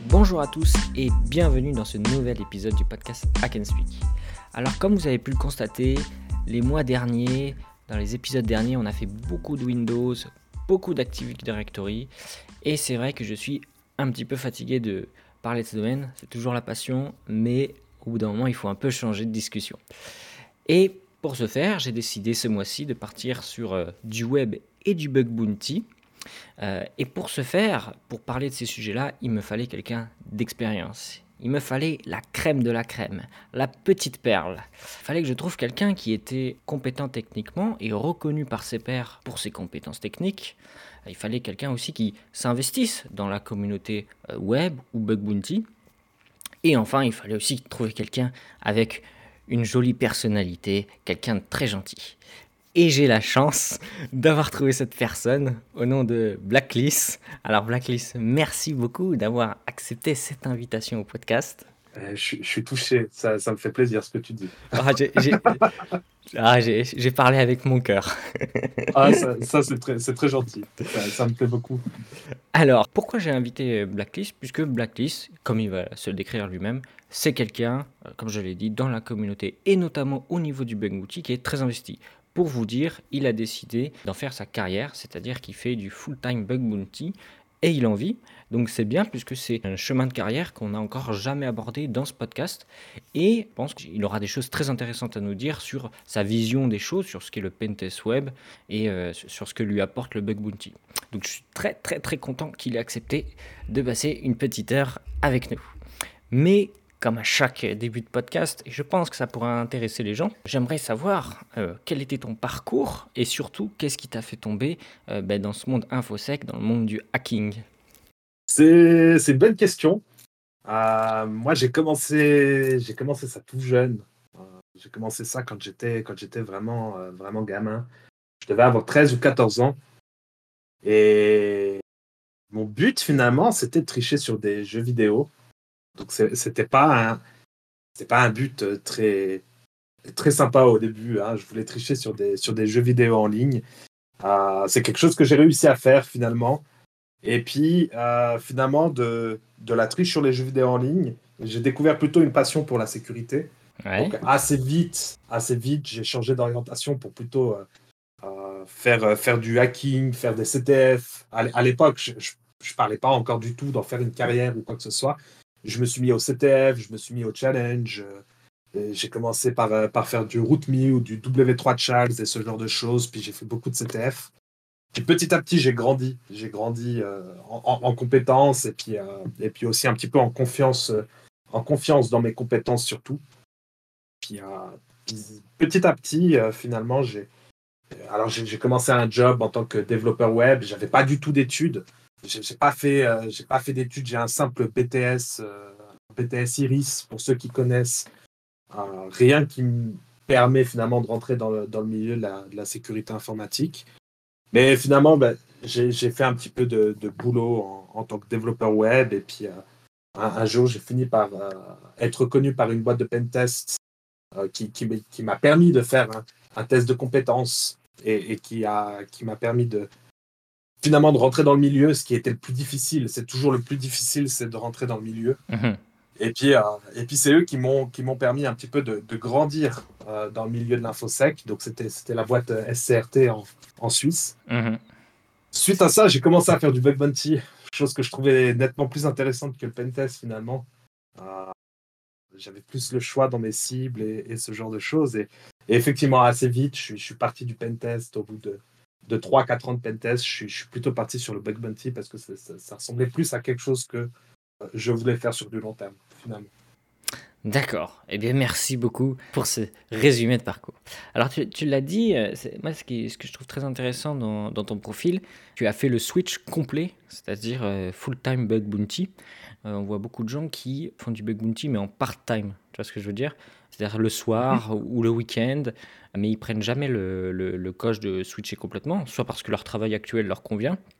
Bonjour à tous et bienvenue dans ce nouvel épisode du podcast Hack and Speak. Alors comme vous avez pu le constater, les mois derniers, dans les épisodes derniers, on a fait beaucoup de Windows, beaucoup d'Active Directory et c'est vrai que je suis un petit peu fatigué de parler de ce domaine, c'est toujours la passion, mais au bout d'un moment il faut un peu changer de discussion. Et pour ce faire, j'ai décidé ce mois-ci de partir sur du web et du bug bounty. Et pour ce faire, pour parler de ces sujets-là, il me fallait quelqu'un d'expérience. Il me fallait la crème de la crème, la petite perle. Il fallait que je trouve quelqu'un qui était compétent techniquement et reconnu par ses pairs pour ses compétences techniques. Il fallait quelqu'un aussi qui s'investisse dans la communauté web ou bug bounty. Et enfin, il fallait aussi trouver quelqu'un avec une jolie personnalité, quelqu'un de très gentil. Et j'ai la chance d'avoir trouvé cette personne au nom de Blacklist. Alors Blacklist, merci beaucoup d'avoir accepté cette invitation au podcast. Je suis touché, ça me fait plaisir ce que tu dis. J'ai parlé avec mon cœur. Ça c'est très gentil, ça me plaît beaucoup. Alors, pourquoi j'ai invité Blacklist? Puisque Blacklist, comme il va se le décrire lui-même, c'est quelqu'un, comme je l'ai dit, dans la communauté et notamment au niveau du bug bounty qui est très investi. Pour vous dire, il a décidé d'en faire sa carrière, c'est-à-dire qu'il fait du full-time bug bounty et il en vit. Donc c'est bien puisque c'est un chemin de carrière qu'on n'a encore jamais abordé dans ce podcast. Et je pense qu'il aura des choses très intéressantes à nous dire sur sa vision des choses, sur ce qu'est le pentest web et sur ce que lui apporte le bug bounty. Donc je suis très très très content qu'il ait accepté de passer une petite heure avec nous. Mais comme à chaque début de podcast, et je pense que ça pourra intéresser les gens, j'aimerais savoir quel était ton parcours et surtout qu'est-ce qui t'a fait tomber dans ce monde infosec, dans le monde du hacking. C'est une bonne question. Moi j'ai commencé ça tout jeune. J'ai commencé ça quand j'étais vraiment gamin. Je devais avoir 13 ou 14 ans. Et mon but finalement c'était de tricher sur des jeux vidéo. Donc c'était pas un but très très sympa au début. Je voulais tricher sur des jeux vidéo en ligne. C'est quelque chose que j'ai réussi à faire finalement. Et puis finalement de la triche sur les jeux vidéo en ligne, j'ai découvert plutôt une passion pour la sécurité. Ouais. Donc assez vite, j'ai changé d'orientation pour plutôt faire du hacking, faire des CTF. À l'époque, je parlais pas encore du tout d'en faire une carrière ou quoi que ce soit. Je me suis mis au CTF, je me suis mis au challenge. Et j'ai commencé par faire du RootMe ou du W3 Charles et ce genre de choses. Puis j'ai fait beaucoup de CTF. Puis petit à petit, j'ai grandi. J'ai grandi en compétences et puis aussi un petit peu en confiance dans mes compétences surtout. Puis petit à petit, finalement, j'ai commencé un job en tant que développeur web. J'avais pas du tout d'études. J'ai pas fait d'études. J'ai un simple BTS, BTS Iris pour ceux qui connaissent. Rien qui me permet finalement de rentrer dans le milieu de la sécurité informatique. Mais finalement, j'ai fait un petit peu de boulot en tant que développeur web. Et puis un jour, j'ai fini par être reconnu par une boîte de pentest qui m'a permis de faire un test de compétences et qui m'a permis finalement de rentrer dans le milieu, ce qui était le plus difficile. C'est toujours le plus difficile, c'est de rentrer dans le milieu. Mhm. Et puis c'est eux qui m'ont permis un petit peu de grandir dans le milieu de l'infosec. Donc c'était la boîte SCRT en Suisse. Mhm. Suite à ça, j'ai commencé à faire du bug bounty, chose que je trouvais nettement plus intéressante que le pentest finalement. J'avais plus le choix dans mes cibles et ce genre de choses. Et effectivement, assez vite, je suis parti du pentest au bout de 3-4 ans de pentest. Je suis plutôt parti sur le bug bounty parce que ça ressemblait plus à quelque chose que je voulais faire sur du long terme finalement. D'accord. Eh bien, merci beaucoup pour ce résumé de parcours. Alors, tu l'as dit, moi, ce que je trouve très intéressant dans ton profil, tu as fait le switch complet, c'est-à-dire full-time bug bounty. On voit beaucoup de gens qui font du bug bounty, mais en part-time. Tu vois ce que je veux dire? C'est-à-dire le soir ou le week-end, mais ils prennent jamais le coche de switcher complètement, soit parce que leur travail actuel leur convient,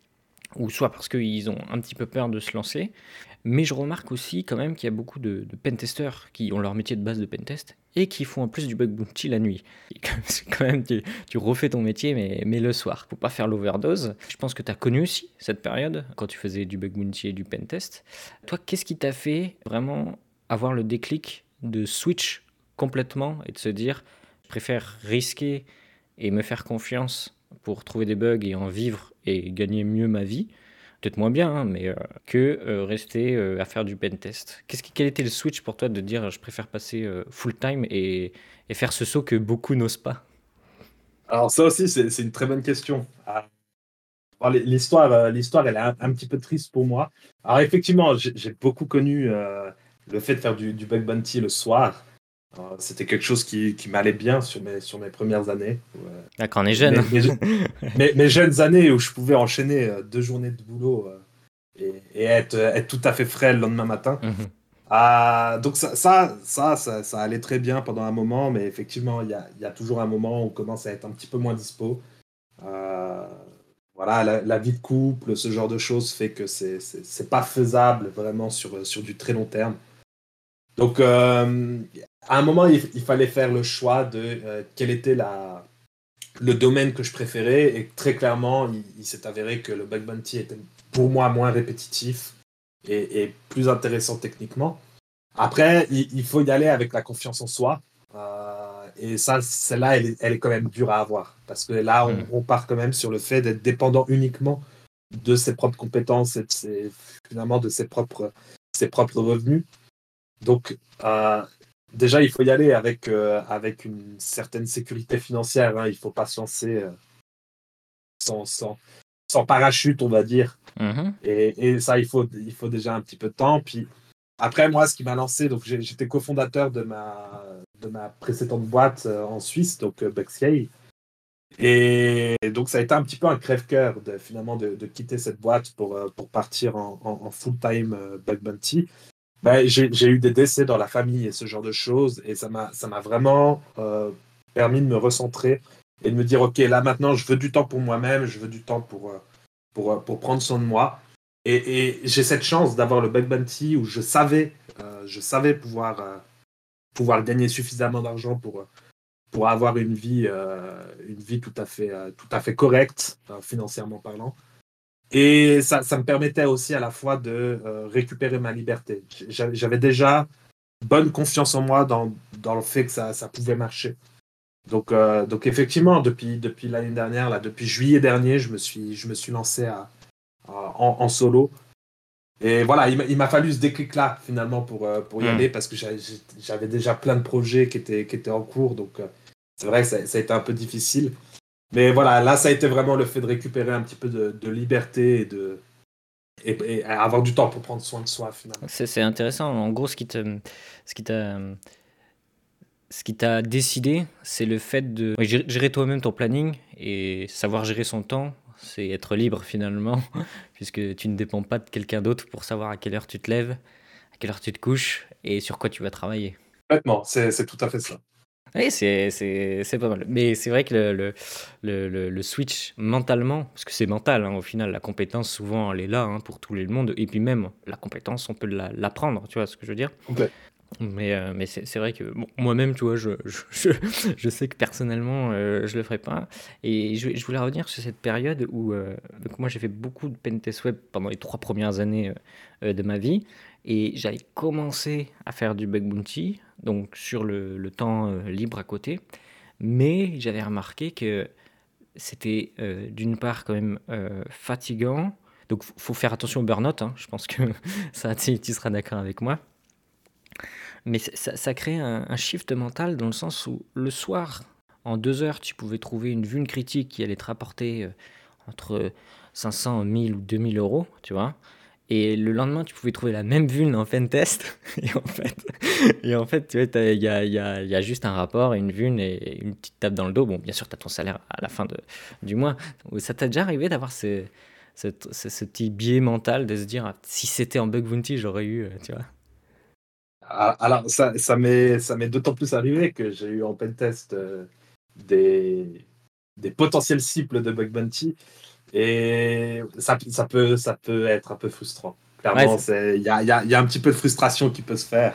ou soit parce qu'ils ont un petit peu peur de se lancer. Mais je remarque aussi quand même qu'il y a beaucoup de pentesters qui ont leur métier de base de pentest et qui font en plus du bug bounty la nuit. Et quand même, tu refais ton métier, mais le soir. Faut pas faire l'overdose. Je pense que tu as connu aussi cette période quand tu faisais du bug bounty et du pentest. Toi, qu'est-ce qui t'a fait vraiment avoir le déclic de switch complètement et de se dire, je préfère risquer et me faire confiance pour trouver des bugs et en vivre et gagner mieux ma vie, peut-être moins bien, hein, mais que rester à faire du pentest. Quel était le switch pour toi de dire je préfère passer full time et faire ce saut que beaucoup n'osent pas? Alors ça aussi, c'est une très bonne question. Bon, l'histoire, elle est un petit peu triste pour moi. Alors effectivement, j'ai beaucoup connu le fait de faire du bug bounty le soir. C'était quelque chose qui m'allait bien sur mes premières années. Là, quand on est jeune. Mes jeunes années où je pouvais enchaîner 2 journées de boulot et être tout à fait frais le lendemain matin. Mhm. Donc ça allait très bien pendant un moment, mais effectivement, il y a toujours un moment où on commence à être un petit peu moins dispo. Euh, voilà, la vie de couple, ce genre de choses fait que c'est pas faisable vraiment sur du très long terme. Donc, à un moment, il fallait faire le choix de quel était le domaine que je préférais. Et très clairement, il s'est avéré que le bug bounty était pour moi moins répétitif et plus intéressant techniquement. Après, il faut y aller avec la confiance en soi. Et ça, celle-là, elle est quand même dure à avoir. Parce que là, on part quand même sur le fait d'être dépendant uniquement de ses propres compétences et finalement de ses propres revenus. Donc, déjà, il faut y aller avec une certaine sécurité financière. Hein. Il ne faut pas se lancer sans parachute, on va dire. Mhm. Et ça, il faut déjà un petit peu de temps. Puis après, moi, ce qui m'a lancé, donc j'étais cofondateur de ma précédente boîte en Suisse, donc Bexkey. Et donc, ça a été un petit peu un crève-cœur finalement de quitter cette boîte pour partir en full-time bug bounty. Ben, j'ai eu des décès dans la famille et ce genre de choses, et ça m'a vraiment permis de me recentrer et de me dire, OK, là maintenant, je veux du temps pour moi-même, je veux du temps pour prendre soin de moi. Et j'ai cette chance d'avoir le bug bounty où je savais pouvoir gagner suffisamment d'argent pour avoir une vie tout à fait correcte, financièrement parlant. Et ça me permettait aussi à la fois de récupérer ma liberté. J'avais déjà bonne confiance en moi dans le fait que ça pouvait marcher. Donc effectivement, depuis l'année dernière, là, depuis juillet dernier, je me suis lancé en solo. Et voilà, il m'a fallu ce déclic-là, finalement, pour y aller, parce que j'avais déjà plein de projets qui étaient en cours. Donc c'est vrai que ça a été un peu difficile. Mais voilà, là, ça a été vraiment le fait de récupérer un petit peu de liberté et avoir du temps pour prendre soin de soi, finalement. C'est intéressant. En gros, ce qui t'a, ce qui t'a décidé, c'est le fait de gérer toi-même ton planning et savoir gérer son temps. C'est être libre finalement, puisque tu ne dépends pas de quelqu'un d'autre pour savoir à quelle heure tu te lèves, à quelle heure tu te couches et sur quoi tu vas travailler. Complètement, c'est tout à fait ça. Oui, c'est pas mal. Mais c'est vrai que le switch mentalement, parce que c'est mental, hein, au final, la compétence, souvent, elle est là, hein, pour tout le monde. Et puis même, la compétence, on peut l'apprendre, tu vois ce que je veux dire? Complètement. Mais c'est vrai que bon, moi-même, tu vois, je sais que personnellement, je le ferai pas. Et je voulais revenir sur cette période où donc moi j'ai fait beaucoup de pentest web pendant les 3 premières années de ma vie. Et j'avais commencé à faire du bug bounty, donc sur le temps libre à côté. Mais j'avais remarqué que c'était d'une part quand même fatigant. Donc faut faire attention au burn-out, hein. Je pense que ça, tu seras d'accord avec moi. Mais ça crée un shift mental dans le sens où le soir, en 2 heures, tu pouvais trouver une vulne critique qui allait te rapporter entre 500, 1000 ou 2000 euros, tu vois. Et le lendemain, tu pouvais trouver la même vulne en pen test. Et en fait, tu vois, il y a juste un rapport, une vulne et une petite tape dans le dos. Bon, bien sûr, tu as ton salaire à la fin du mois. Ça t'a déjà arrivé d'avoir ce petit biais mental de se dire, ah, si c'était en bug bounty, j'aurais eu, tu vois. Alors, ça m'est d'autant plus arrivé que j'ai eu en pentest des, des potentiels cibles de bug bounty. Et ça peut être un peu frustrant. Ouais, Clairement, il y a un petit peu de frustration qui peut se faire.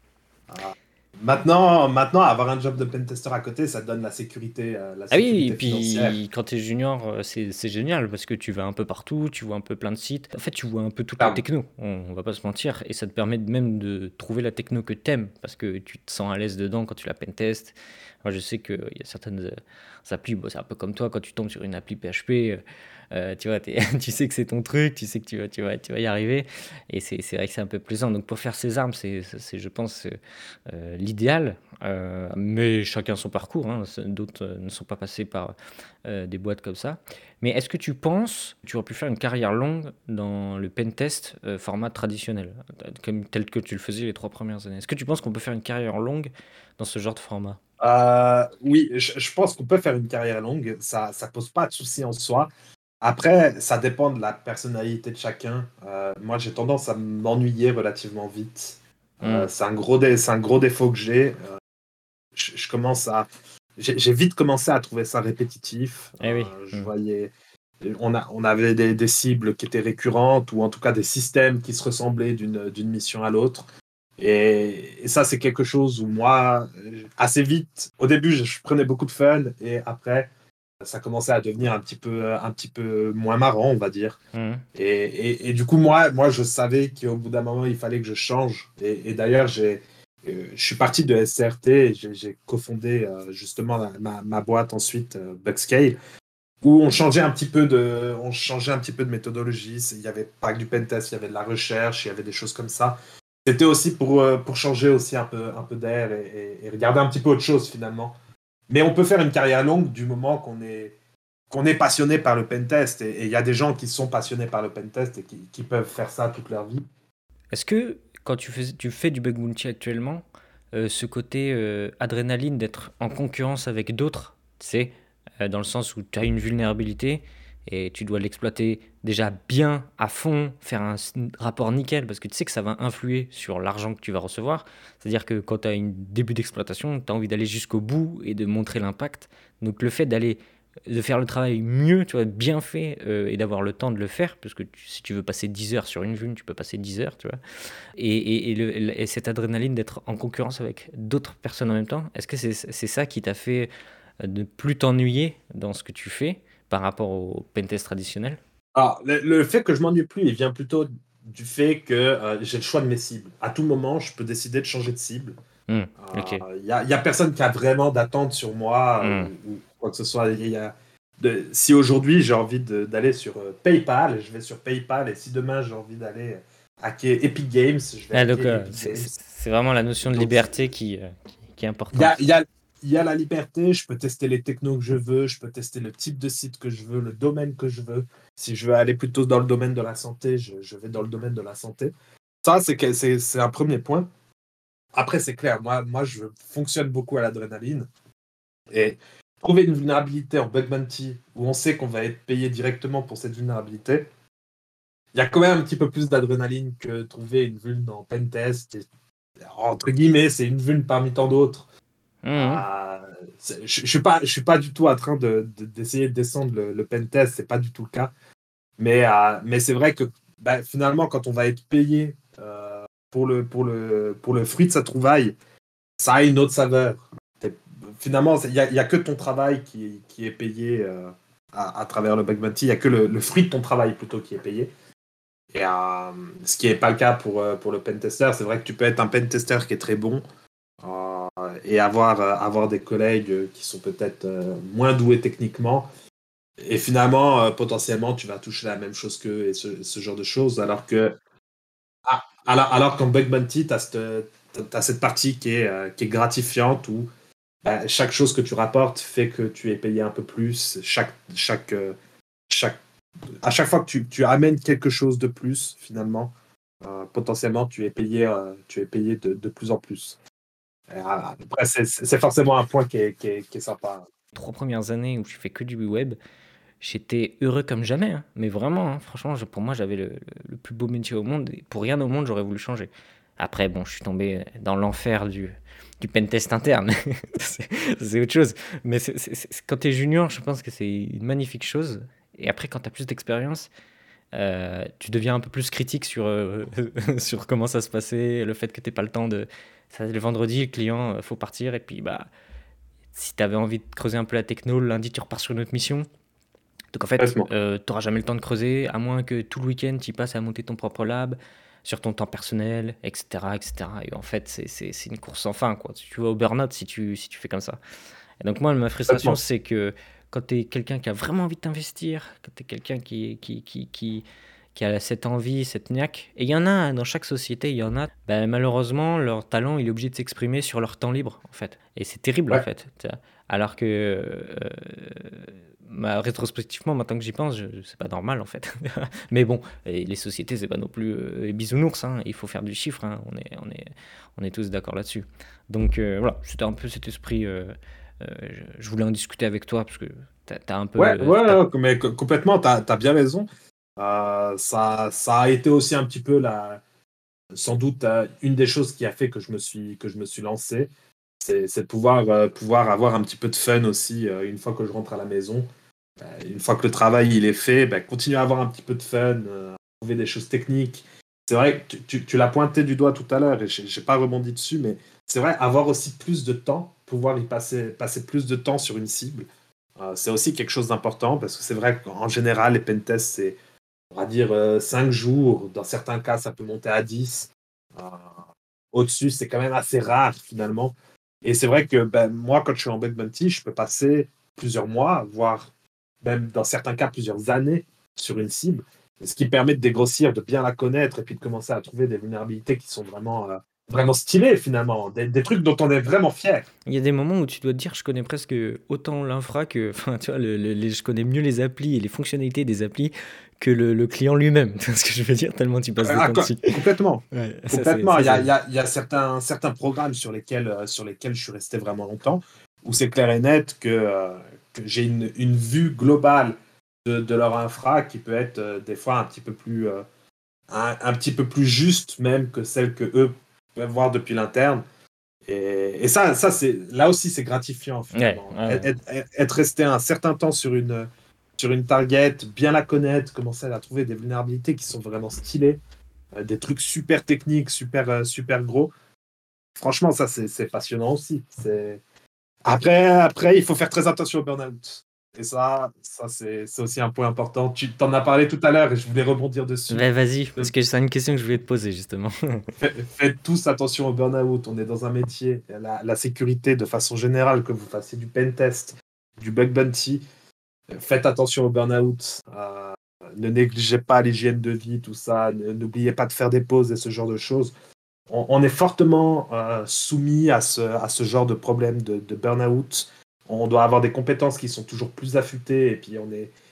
Maintenant, avoir un job de pentester à côté, ça te donne la ah oui, et sécurité financière. puis quand tu es junior, c'est génial parce que tu vas un peu partout, tu vois un peu plein de sites. En fait, tu vois un peu toutes les Clairement. technos, on va pas se mentir, et ça te permet même de trouver la techno que t'aimes parce que tu te sens à l'aise dedans quand tu la pentest. Moi, je sais qu'il y a certaines applis, bon, c'est un peu comme toi, quand tu tombes sur une appli PHP, tu vois, tu sais que c'est ton truc, tu sais que tu vas y arriver, et c'est vrai que c'est un peu plaisant. Donc pour faire ses armes, je pense, l'idéal. Mais chacun son parcours, hein. D'autres ne sont pas passés par des boîtes comme ça. Mais est-ce que tu penses que tu aurais pu faire une carrière longue dans le pentest format traditionnel, tel que tu le faisais les 3 premières années? Est-ce que tu penses qu'on peut faire une carrière longue dans ce genre de format? Oui, je pense qu'on peut faire une carrière longue. Ça pose pas de souci en soi. Après, ça dépend de la personnalité de chacun. Moi, j'ai tendance à m'ennuyer relativement vite. Hmm. C'est un gros défaut que j'ai. Je commence à, j'ai vite commencé à trouver ça répétitif. Eh oui. Je voyais, on avait des cibles qui étaient récurrentes ou en tout cas des systèmes qui se ressemblaient d'une mission à l'autre. Et ça, c'est quelque chose où moi, assez vite, au début, je prenais beaucoup de fun et après, ça commençait à devenir un petit peu moins marrant, on va dire. Hmm. Et du coup, moi, je savais qu'au bout d'un moment, il fallait que je change. Et d'ailleurs, je suis parti de SCRT et j'ai cofondé justement ma boîte ensuite, Bugscale, où on changeait un petit peu de méthodologie. Il n'y avait pas que du pentest, il y avait de la recherche, il y avait des choses comme ça. C'était aussi pour changer aussi un peu d'air et regarder un petit peu autre chose finalement. Mais on peut faire une carrière longue du moment qu'on est passionné par le pentest. Et il y a des gens qui sont passionnés par le pentest et qui peuvent faire ça toute leur vie. Est-ce que quand tu fais du bug bounty actuellement, ce côté adrénaline d'être en concurrence avec d'autres, tu sais, dans le sens où tu as une vulnérabilité et tu dois l'exploiter déjà bien à fond, faire un rapport nickel, parce que tu sais que ça va influer sur l'argent que tu vas recevoir. C'est-à-dire que quand tu as un début d'exploitation, tu as envie d'aller jusqu'au bout et de montrer l'impact. Donc le fait de faire le travail mieux, tu vois, bien fait, et d'avoir le temps de le faire, parce que si tu veux passer 10 heures sur une vulne, tu peux passer 10 heures, tu vois. Et cette adrénaline d'être en concurrence avec d'autres personnes en même temps, est-ce que c'est ça qui t'a fait ne plus t'ennuyer dans ce que tu fais par rapport au pentest traditionnel? Alors, le fait que je m'ennuie plus, il vient plutôt du fait que j'ai le choix de mes cibles. À tout moment, je peux décider de changer de cible. Ok. Il y a personne qui a vraiment d'attente sur moi Hmm. ou quoi que ce soit. Si aujourd'hui j'ai envie d'aller sur PayPal, je vais sur PayPal. Et si demain j'ai envie d'aller hacker Epic Games, je vais Ah, donc, hacker Epic Games. c'est vraiment la notion de Donc, liberté qui est il y a, importante. il y a, il y a la liberté, je peux tester les technos que je veux, je peux tester le type de site que je veux, le domaine que je veux. Si je veux aller plutôt dans le domaine de la santé, je vais dans le domaine de la santé. Ça, c'est un premier point. Après, c'est clair, moi, je fonctionne beaucoup à l'adrénaline. Et trouver une vulnérabilité en bug bounty où on sait qu'on va être payé directement pour cette vulnérabilité, il y a quand même un petit peu plus d'adrénaline que trouver une vulne en pentest. Entre guillemets, c'est une vulne parmi tant d'autres. Mhm. Je suis pas du tout en train d'essayer de descendre le pentest, c'est pas du tout le cas. Mais c'est vrai que bah, finalement, quand on va être payé pour le fruit de sa trouvaille, ça a une autre saveur. Finalement, il y a que ton travail qui est payé à travers le bug bounty. Il y a que le fruit de ton travail plutôt qui est payé. Et ce qui n'est pas le cas pour le pentester. C'est vrai que tu peux être un pentester qui est très bon et avoir des collègues qui sont peut-être moins doués techniquement. Et finalement, potentiellement, tu vas toucher la même chose qu'eux et ce genre de choses. Alors qu'en bug bounty, tu as cette partie qui est gratifiante où bah, chaque chose que tu rapportes fait que tu es payé un peu plus. Chaque, à chaque fois que tu amènes quelque chose de plus, finalement, potentiellement, tu es payé de plus en plus. Après, c'est forcément un point qui est sympa. 3 premières années où je fais que du web, j'étais heureux comme jamais, hein. Mais vraiment, hein, franchement, pour moi, j'avais le plus beau métier au monde. Et pour rien au monde, j'aurais voulu changer. Après, bon, je suis tombé dans l'enfer du pentest interne. C'est autre chose. Mais quand tu es junior, je pense que c'est une magnifique chose. Et après, quand tu as plus d'expérience, tu deviens un peu plus critique sur, sur comment ça se passait, le fait que tu pas le temps de... Ça, le vendredi, le client, faut partir. Et puis, bah, si tu avais envie de creuser un peu la techno, le lundi, tu repars sur une autre mission. Donc en fait, Complètement. tu n'auras jamais le temps de creuser, à moins que tout le week-end, tu y passes à monter ton propre lab, sur ton temps personnel, etc. etc. Et en fait, c'est une course sans fin, quoi. Tu vas au burn-out si tu fais comme ça. Et donc moi, ma frustration, Complètement. c'est que quand tu es quelqu'un qui a vraiment envie de t'investir, quand tu es quelqu'un qui a cette envie, cette niaque, et il y en a dans chaque société, il y en a, ben, malheureusement, leur talent, il est obligé de s'exprimer sur leur temps libre, en fait. Et c'est terrible, en Ouais, fait. Tu vois. Alors que, rétrospectivement, maintenant que j'y pense, c'est pas normal, en fait. Mais bon, et les sociétés, c'est pas non plus les bisounours, hein. Il faut faire du chiffre, hein. On est tous d'accord là-dessus. Donc voilà, c'était un peu cet esprit. Je voulais en discuter avec toi parce que t'as un ouais, peu. ouais, mais complètement, tu as bien raison. Ça a été aussi un petit peu sans doute une des choses qui a fait que je me suis lancé. C'est de pouvoir avoir un petit peu de fun aussi une fois que je rentre à la maison. Une fois que le travail il est fait, continuer à avoir un petit peu de fun, trouver des choses techniques. C'est vrai que tu l'as pointé du doigt tout à l'heure et j'ai pas rebondi dessus, mais c'est vrai, avoir aussi plus de temps, pouvoir passer plus de temps sur une cible, c'est aussi quelque chose d'important parce que c'est vrai qu'en général, les pentests, c'est, on va dire, 5 jours. Dans certains cas, ça peut monter à 10. Euh, Au-dessus, c'est quand même assez rare finalement. Et c'est vrai que moi, quand je suis en bug bounty, je peux passer plusieurs mois, voire même dans certains cas plusieurs années sur une cible, ce qui permet de dégrossir, de bien la connaître et puis de commencer à trouver des vulnérabilités qui sont vraiment stylées finalement, des trucs dont on est vraiment fier. Il y a des moments où tu dois te dire, je connais presque autant l'infra que, enfin, tu vois, je connais mieux les applis et les fonctionnalités des applis que le client lui-même. Tu vois ce que je veux dire, tellement tu passes de temps dessus. Complètement. Ouais, Complètement. ça c'est. Il y a certains programmes sur lesquels je suis resté vraiment longtemps, où c'est clair et net que j'ai une vue globale de leur infra qui peut être des fois un petit peu plus juste même que celle que eux peuvent voir depuis l'interne. Et ça là aussi, c'est gratifiant Ouais, finalement. ouais, ouais. Être resté un certain temps sur une target, bien la connaître, commencer à trouver des vulnérabilités qui sont vraiment stylées, des trucs super techniques, super gros. Franchement, ça, c'est passionnant aussi. Après, il faut faire très attention au burn-out. Et ça c'est aussi un point important. Tu t'en as parlé tout à l'heure et je voulais rebondir dessus. Vas-y, parce que c'est une question que je voulais te poser justement. Faites tous attention au burn-out. On est dans un métier. La sécurité, de façon générale, que vous fassiez du pen test, du bug bounty, faites attention au burn-out. Ne négligez pas l'hygiène de vie, tout ça. N'oubliez pas de faire des pauses et ce genre de choses. On est fortement soumis à ce genre de problème de burn-out. On doit avoir des compétences qui sont toujours plus affûtées et puis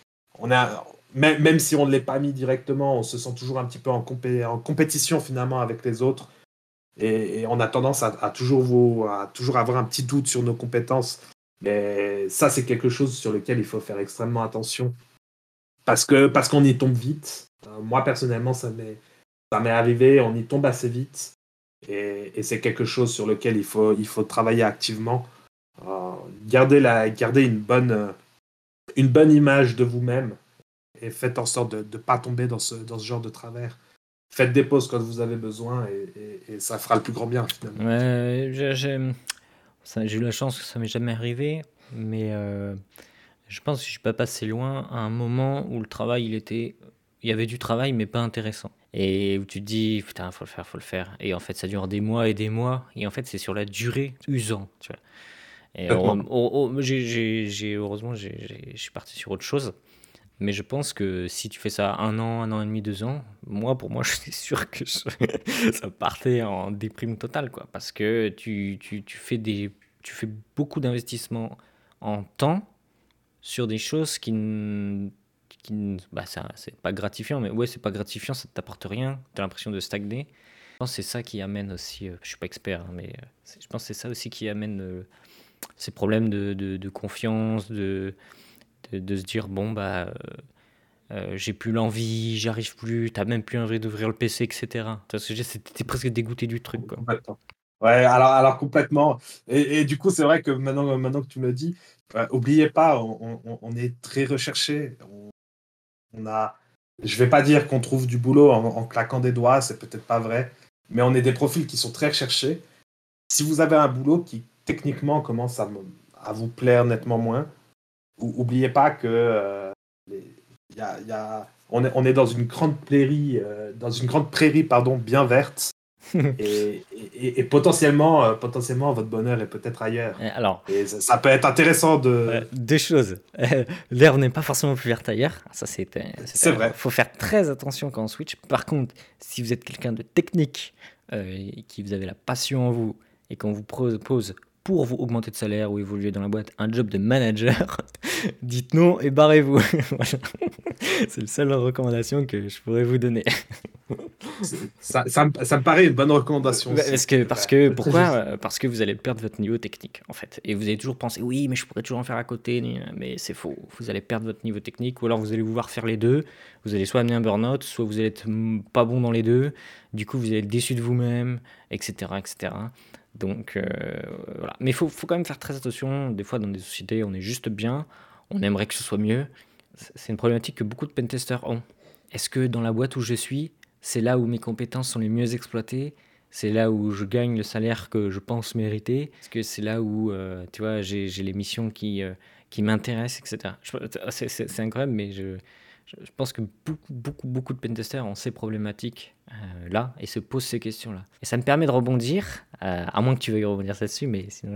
même si on ne l'est pas mis directement, on se sent toujours un petit peu en compétition finalement avec les autres et on a tendance à toujours avoir un petit doute sur nos compétences. Mais ça, c'est quelque chose sur lequel il faut faire extrêmement attention parce qu'on y tombe vite. Moi, personnellement, ça m'est arrivé, on y tombe assez vite. Et c'est quelque chose sur lequel il faut travailler activement. Garder une bonne image de vous-même et faites en sorte de ne pas tomber dans ce genre de travers. Faites des pauses quand vous avez besoin et ça fera le plus grand bien finalement. Ouais, j'ai eu la chance que ça m'est jamais arrivé, mais je pense que je suis pas passé loin à un moment où il y avait du travail mais pas intéressant. Et où tu te dis, putain, faut le faire, faut le faire. Et en fait, ça dure des mois et des mois. Et en fait, c'est sur la durée usant, tu vois. Et Complètement. heureusement, je suis parti sur autre chose. Mais je pense que si tu fais ça un an et demi, 2 ans, pour moi, je suis sûr que ça partait en déprime totale, quoi. Parce que tu fais beaucoup d'investissements en temps sur des choses bah ça, c'est pas gratifiant, mais ouais, c'est pas gratifiant, ça t'apporte rien, t'as l'impression de stagner. Je pense que c'est ça qui amène aussi, je suis pas expert, hein, mais je pense que c'est ça aussi qui amène ces problèmes de confiance, de se dire, bon, bah, j'ai plus l'envie, j'arrive plus, t'as même plus envie d'ouvrir le PC, etc. Parce que t'es presque dégoûté du truc, quoi. Complètement. Ouais, alors complètement. Et du coup, c'est vrai que maintenant que tu me le dis, oubliez pas, on est très recherché. On a, je vais pas dire qu'on trouve du boulot en claquant des doigts, c'est peut-être pas vrai, mais on est des profils qui sont très recherchés. Si vous avez un boulot qui techniquement commence à vous plaire nettement moins, oubliez pas que on est dans une grande prairie pardon, bien verte. Et potentiellement, votre bonheur est peut-être ailleurs. Alors, Et ça peut être intéressant de. deux choses. L'herbe n'est pas forcément plus verte ailleurs. Ça, C'est vrai. Faut faire très attention quand on switch. Par contre, si vous êtes quelqu'un de technique, et que vous avez la passion en vous, et qu'on vous propose pour vous augmenter de salaire ou évoluer dans la boîte un job de manager, dites non et barrez-vous. Voilà. C'est la seule recommandation que je pourrais vous donner. Ça me paraît une bonne recommandation. Pourquoi ? Parce que vous allez perdre votre niveau technique, en fait. Et vous allez toujours penser, oui, mais je pourrais toujours en faire à côté. Mais c'est faux. Vous allez perdre votre niveau technique, ou alors vous allez vouloir faire les deux. Vous allez soit amener un burn-out, soit vous allez être pas bon dans les deux. Du coup, vous allez être déçu de vous-même, etc., etc. Donc, voilà. Mais il faut quand même faire très attention. Des fois, dans des sociétés, on est juste bien. On aimerait que ce soit mieux. C'est une problématique que beaucoup de pentesters ont. Est-ce que dans la boîte où je suis, c'est là où mes compétences sont les mieux exploitées? C'est là où je gagne le salaire que je pense mériter? Est-ce que c'est là où tu vois, j'ai les missions qui m'intéressent, etc. C'est incroyable, mais je pense que beaucoup de pentesters ont ces problématiques là et se posent ces questions-là. Et ça me permet de rebondir, à moins que tu veuilles rebondir là-dessus, mais sinon.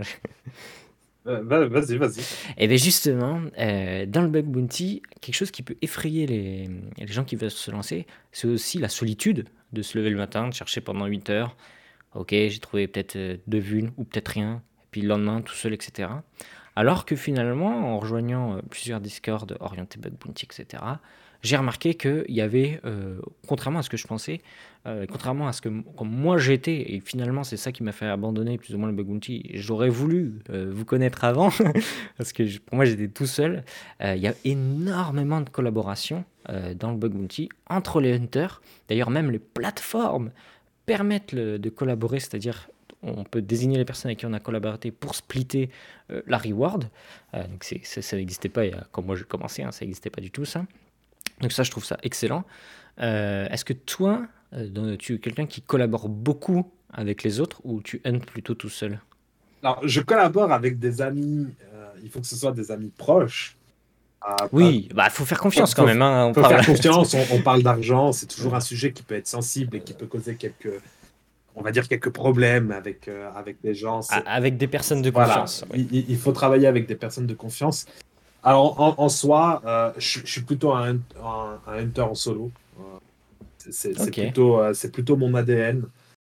Vas-y. Et bien justement, dans le bug bounty, quelque chose qui peut effrayer les gens qui veulent se lancer, c'est aussi la solitude de se lever le matin, de chercher pendant 8 heures. Ok, j'ai trouvé peut-être 2 vues ou peut-être rien, et puis le lendemain tout seul, etc. Alors que finalement, en rejoignant plusieurs Discord orientés bug bounty, etc., j'ai remarqué qu'il y avait, contrairement à ce que je pensais, contrairement à ce que comme moi j'étais, et finalement c'est ça qui m'a fait abandonner plus ou moins le bug bounty, j'aurais voulu vous connaître avant, parce que pour moi j'étais tout seul. Il y a énormément de collaboration dans le bug bounty entre les hunters. D'ailleurs, même les plateformes permettent de collaborer, c'est-à-dire on peut désigner les personnes avec qui on a collaboré pour splitter la reward. Donc ça n'existait pas quand moi j'ai commencé, ça n'existait pas du tout ça. Donc ça, je trouve ça excellent. Est-ce que toi, tu es quelqu'un qui collabore beaucoup avec les autres ou tu hunts plutôt tout seul? Alors, je collabore avec des amis. Il faut que ce soit des amis proches. Oui, faut faire confiance quand même. On peut faire confiance. On parle d'argent. C'est toujours un sujet qui peut être sensible et qui peut causer quelques problèmes avec les gens. Avec des personnes de Voilà. confiance. Oui. Il faut travailler avec des personnes de confiance. Alors, en soi, je suis plutôt un hunter en solo. C'est plutôt mon ADN.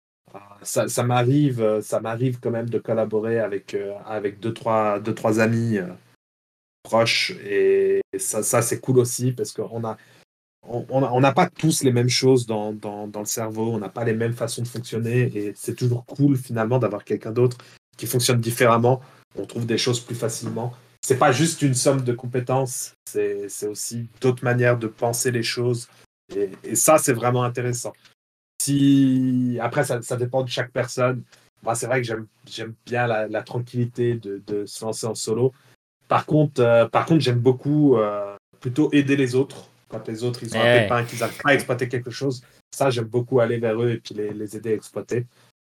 Ça m'arrive quand même de collaborer avec deux, trois amis proches. Et ça c'est cool aussi parce on n'a pas tous les mêmes choses dans le cerveau. On n'a pas les mêmes façons de fonctionner. Et c'est toujours cool finalement d'avoir quelqu'un d'autre qui fonctionne différemment. On trouve des choses plus facilement. C'est pas juste une somme de compétences, c'est aussi d'autres manières de penser les choses. Et ça, c'est vraiment intéressant. Après, ça dépend de chaque personne. Moi, c'est vrai que j'aime bien la tranquillité de se lancer en solo. Par contre, j'aime beaucoup plutôt aider les autres. Quand les autres, ils ont un pépin, qu'ils n'arrivent pas à exploiter quelque chose. Ça, j'aime beaucoup aller vers eux et puis les aider à exploiter.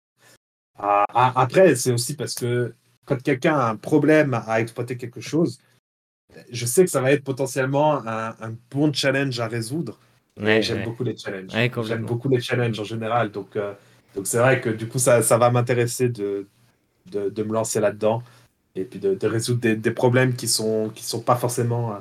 Après, c'est aussi parce que quand quelqu'un a un problème à exploiter quelque chose, je sais que ça va être potentiellement un bon challenge à résoudre. Et j'aime beaucoup les challenges. J'aime beaucoup les challenges en général. Donc c'est vrai que du coup, ça va m'intéresser de me lancer là-dedans et puis de résoudre des problèmes qui sont pas forcément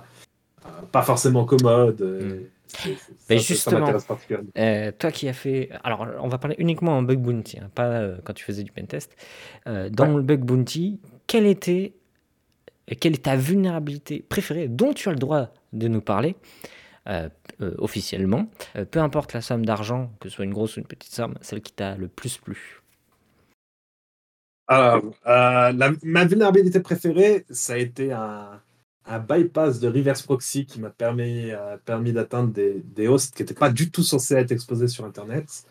commodes. Ça m'intéresse particulièrement. Toi qui as fait... Alors, on va parler uniquement en bug bounty, pas quand tu faisais du pentest. Dans le bug bounty, quelle est ta vulnérabilité préférée dont tu as le droit de nous parler officiellement, peu importe la somme d'argent, que ce soit une grosse ou une petite somme, celle qui t'a le plus plu? Alors, ma vulnérabilité préférée, ça a été un bypass de reverse proxy qui m'a permis d'atteindre des hosts qui n'étaient pas du tout censés être exposés sur Internet.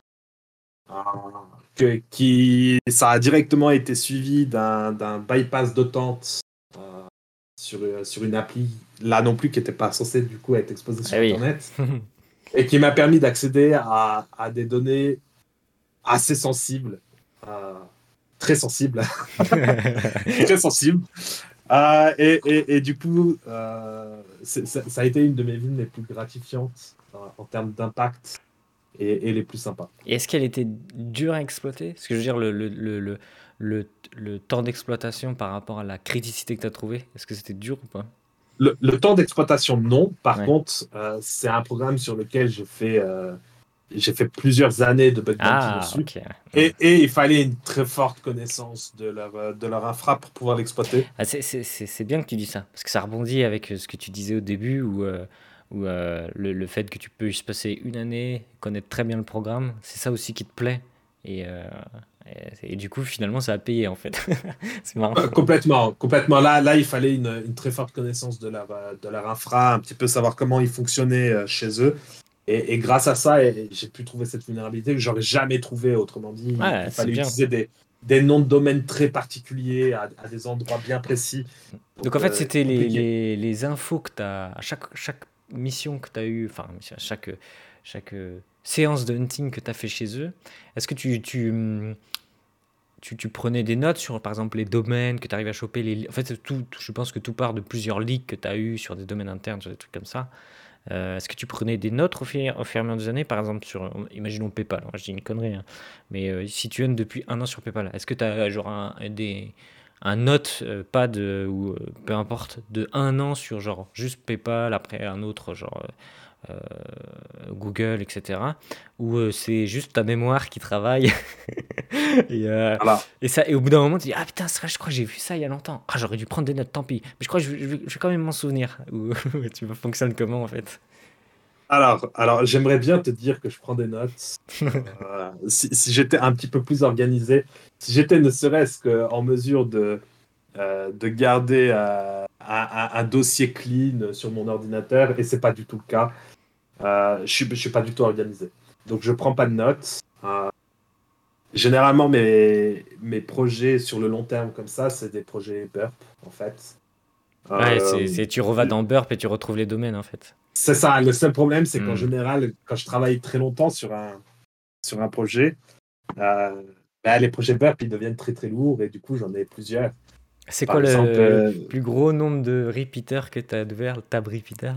Ça a directement été suivi d'un bypass d'authent sur une appli, là non plus, qui n'était pas censée du coup être exposée sur Ah oui. Internet, et qui m'a permis d'accéder à des données assez sensibles, très sensibles, très sensibles. Et du coup, ça a été une de mes villes les plus gratifiantes en termes d'impact et les plus sympas. Et est-ce qu'elle était dure à exploiter? Parce que je veux dire, le temps d'exploitation par rapport à la criticité que tu as trouvée, est-ce que c'était dur ou pas? Le temps d'exploitation, non. Par Ouais. contre, c'est un programme sur lequel j'ai fait plusieurs années de bug bounty Ah, dessus. ok. Et il fallait une très forte connaissance de leur infra pour pouvoir l'exploiter. Ah, c'est bien que tu dis ça, parce que ça rebondit avec ce que tu disais au début, où le fait que tu peux se passer une année, connaître très bien le programme, c'est ça aussi qui te plaît. Et du coup, finalement, ça a payé en fait. C'est marrant. Complètement, complètement. Là, il fallait une très forte connaissance de leur infra, un petit peu savoir comment ils fonctionnaient chez eux. Et grâce à ça, j'ai pu trouver cette vulnérabilité que j'aurais jamais trouvée. Autrement dit, Ouais, il c'est fallait bien. utiliser des noms de domaine très particuliers à des endroits bien précis. Donc en fait, c'était Compliqué. les infos que tu as, à chaque mission que tu as eue, enfin, à chaque séance de hunting que tu as fait chez eux, est-ce que tu prenais des notes sur, par exemple, les domaines que tu arrives à choper en fait, je pense que tout part de plusieurs leaks que tu as eu sur des domaines internes, sur des trucs comme ça. Est-ce que tu prenais des notes au fur et à mesure des années, par exemple, imaginons PayPal, hein, je dis une connerie, hein, mais si tu hunts depuis un an sur PayPal, est-ce que tu as genre un note, pad, ou peu importe, de un an sur genre juste PayPal, après un autre, genre euh, Google, etc. Ou c'est juste ta mémoire qui travaille et, euh, Voilà. et au bout d'un moment, tu dis, ah putain, c'est vrai, je crois que j'ai vu ça il y a longtemps. Ah, j'aurais dû prendre des notes, tant pis. Mais je crois que je vais quand même m'en souvenir. Ou tu fonctionnes comment en fait? Alors j'aimerais bien te dire que je prends des notes. Si j'étais un petit peu plus organisé, si j'étais ne serait-ce qu'en mesure de garder un dossier clean sur mon ordinateur, et c'est pas du tout le cas. Je suis pas du tout organisé. Donc je prends pas de notes. Généralement, mes projets sur le long terme comme ça, c'est des projets burp, en fait. Ouais, Euh, tu revas dans Burp et tu retrouves les domaines en fait. c'est ça. Le seul problème, c'est qu'en Hmm. général, quand je travaille très longtemps sur un projet, euh, les projets burp, ils deviennent très très lourds et du coup, j'en ai plusieurs. C'est Par quoi exemple, le plus gros nombre de repeaters que tu as ouvert, tab repeater?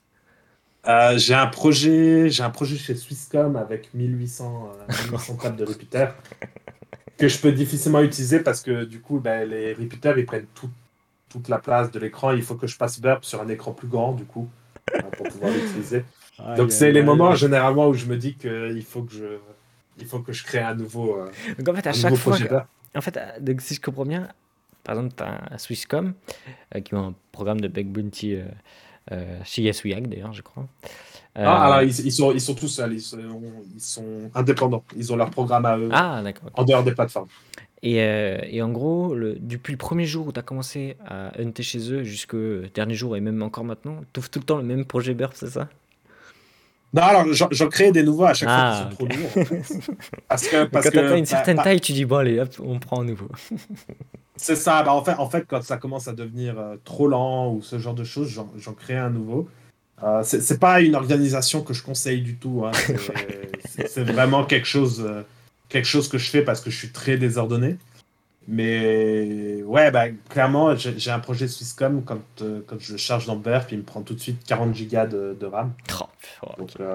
j'ai un projet chez Swisscom avec 1800 tables de repeaters que je peux difficilement utiliser parce que du coup, les repeaters, ils prennent toute la place de l'écran. Il faut que je passe burp sur un écran plus grand, du coup, pour pouvoir l'utiliser. Donc, Aïe, c'est aïe, les moments aïe. généralement où je me dis il faut que je crée Donc en fait, à un chaque nouveau fois, projet burp. en fait, donc, si je comprends bien, par exemple, tu as Swisscom, qui ont un programme de bug bounty chez Yasuyak d'ailleurs, je crois. Ah, alors, Euh, ils sont tous seuls, ils sont indépendants. Ils ont leur programme à eux, ah, d'accord, ok. en dehors des plateformes. Et en gros, depuis le premier jour où tu as commencé à hunter chez eux jusqu'au dernier jour et même encore maintenant, tu ouvres tout le temps le même projet Burp, c'est ça? Non, alors, j'en crée des nouveaux à chaque fois qu'ils sont Ah, trop ok. lourds, en fait. Parce que, Donc parce quand tu atteins que une certaine taille, tu dis, bon, allez, hop, on prend un nouveau. c'est ça. En fait, quand ça commence à devenir trop lent ou ce genre de choses, j'en crée un nouveau. C'est pas une organisation que je conseille du tout, hein. C'est vraiment quelque chose que je fais parce que je suis très désordonné. Mais ouais, clairement, j'ai un projet Swisscom. Quand je le charge dans Burp, il me prend tout de suite 40 gigas de RAM. Oh, Donc, ok.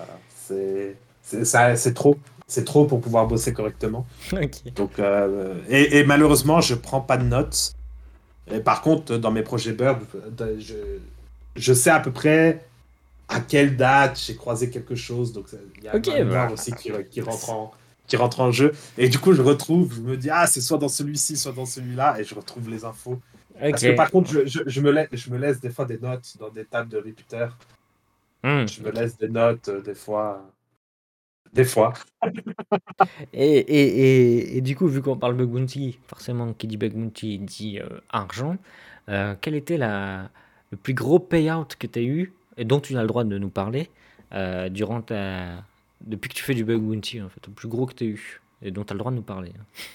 c'est trop. C'est trop pour pouvoir bosser correctement. Ok. Donc, et malheureusement, je prends pas de notes. Et par contre, dans mes projets Burp, je sais à peu près à quelle date j'ai croisé quelque chose. Donc, il y a Ok, ma mémoire bah. aussi qui rentre en jeu. Et du coup, je me dis, ah, c'est soit dans celui-ci, soit dans celui-là, et je retrouve les infos. Parce que Ok. par contre, je me laisse des fois des notes dans des tables de repeater. Je me Ok. laisse des notes des fois. Des fois. Et du coup, vu qu'on parle bug bounty, forcément, qui dit bug bounty dit argent. Quelle était le plus gros payout que tu as eu et dont tu as le droit de nous parler depuis que tu fais du bug bounty, en fait, le plus gros que tu as eu et dont tu as le droit de nous parler.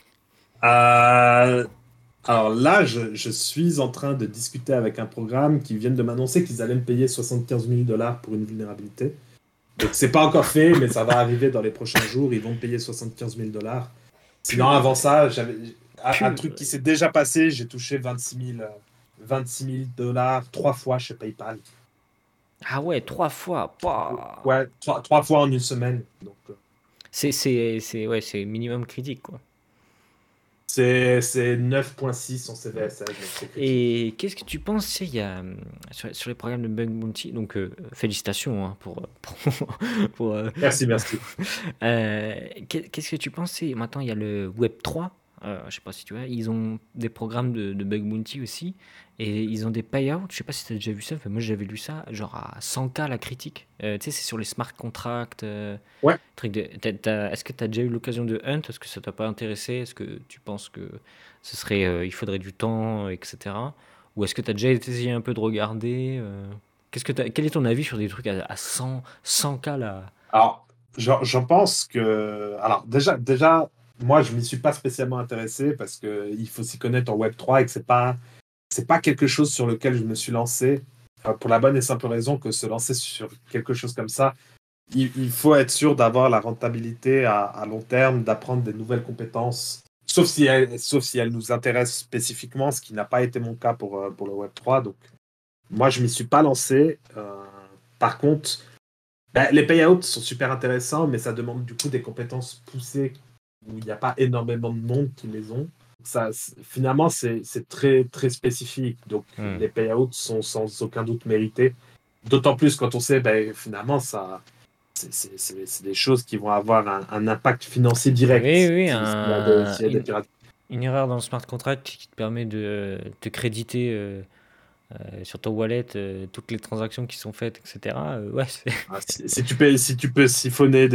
Euh, alors là, je suis en train de discuter avec un programme qui vient de m'annoncer qu'ils allaient me payer 75 000 dollars pour une vulnérabilité. Donc c'est pas encore fait, mais ça va arriver dans les prochains jours. Ils vont me payer 75 000 dollars. Sinon, avant ça, j'avais un truc qui s'est déjà passé. J'ai touché 26 000 dollars 3 fois chez PayPal. Ah ouais, 3 fois. Pouah. Ouais, trois fois en une semaine. Donc, C'est minimum critique, quoi. c'est 9,6 en CVSS. Donc c'est critique. Et qu'est-ce que tu penses, tu sais, il y a sur les programmes de bug bounty, donc félicitations hein, pour, Merci, merci. qu'est-ce que tu penses, maintenant il y a le Web 3, je sais pas si tu vois, ils ont des programmes de bug bounty aussi, et ils ont des payouts, je sais pas si tu as déjà vu ça, moi j'avais lu ça, genre à 100K la critique, tu sais, c'est sur les smart contracts, Ouais. est-ce que tu as déjà eu l'occasion de hunt, est-ce que ça t'a pas intéressé, est-ce que tu penses que il faudrait du temps, etc. Ou est-ce que tu as déjà essayé un peu de regarder quel est ton avis sur des trucs à 100K là? Alors, j'en pense que. Alors, déjà, moi, je m'y suis pas spécialement intéressé parce qu'il faut s'y connaître en Web3 et que c'est pas quelque chose sur lequel je me suis lancé. Pour la bonne et simple raison que se lancer sur quelque chose comme ça, il faut être sûr d'avoir la rentabilité à long terme, d'apprendre des nouvelles compétences. Sauf si elles nous intéressent spécifiquement, ce qui n'a pas été mon cas pour le Web3. Donc, moi, je m'y suis pas lancé. Par contre, les payouts sont super intéressants, mais ça demande du coup des compétences poussées où il n'y a pas énormément de monde qui les ont. Finalement, c'est très, très spécifique. Donc, les payouts sont sans aucun doute mérités. D'autant plus quand on sait, finalement, c'est des choses qui vont avoir un impact financier direct. Oui, oui, S'il y a des pirates. une erreur dans le smart contract qui te permet de te créditer sur ton wallet toutes les transactions qui sont faites, etc. Ouais, Si tu peux siphonner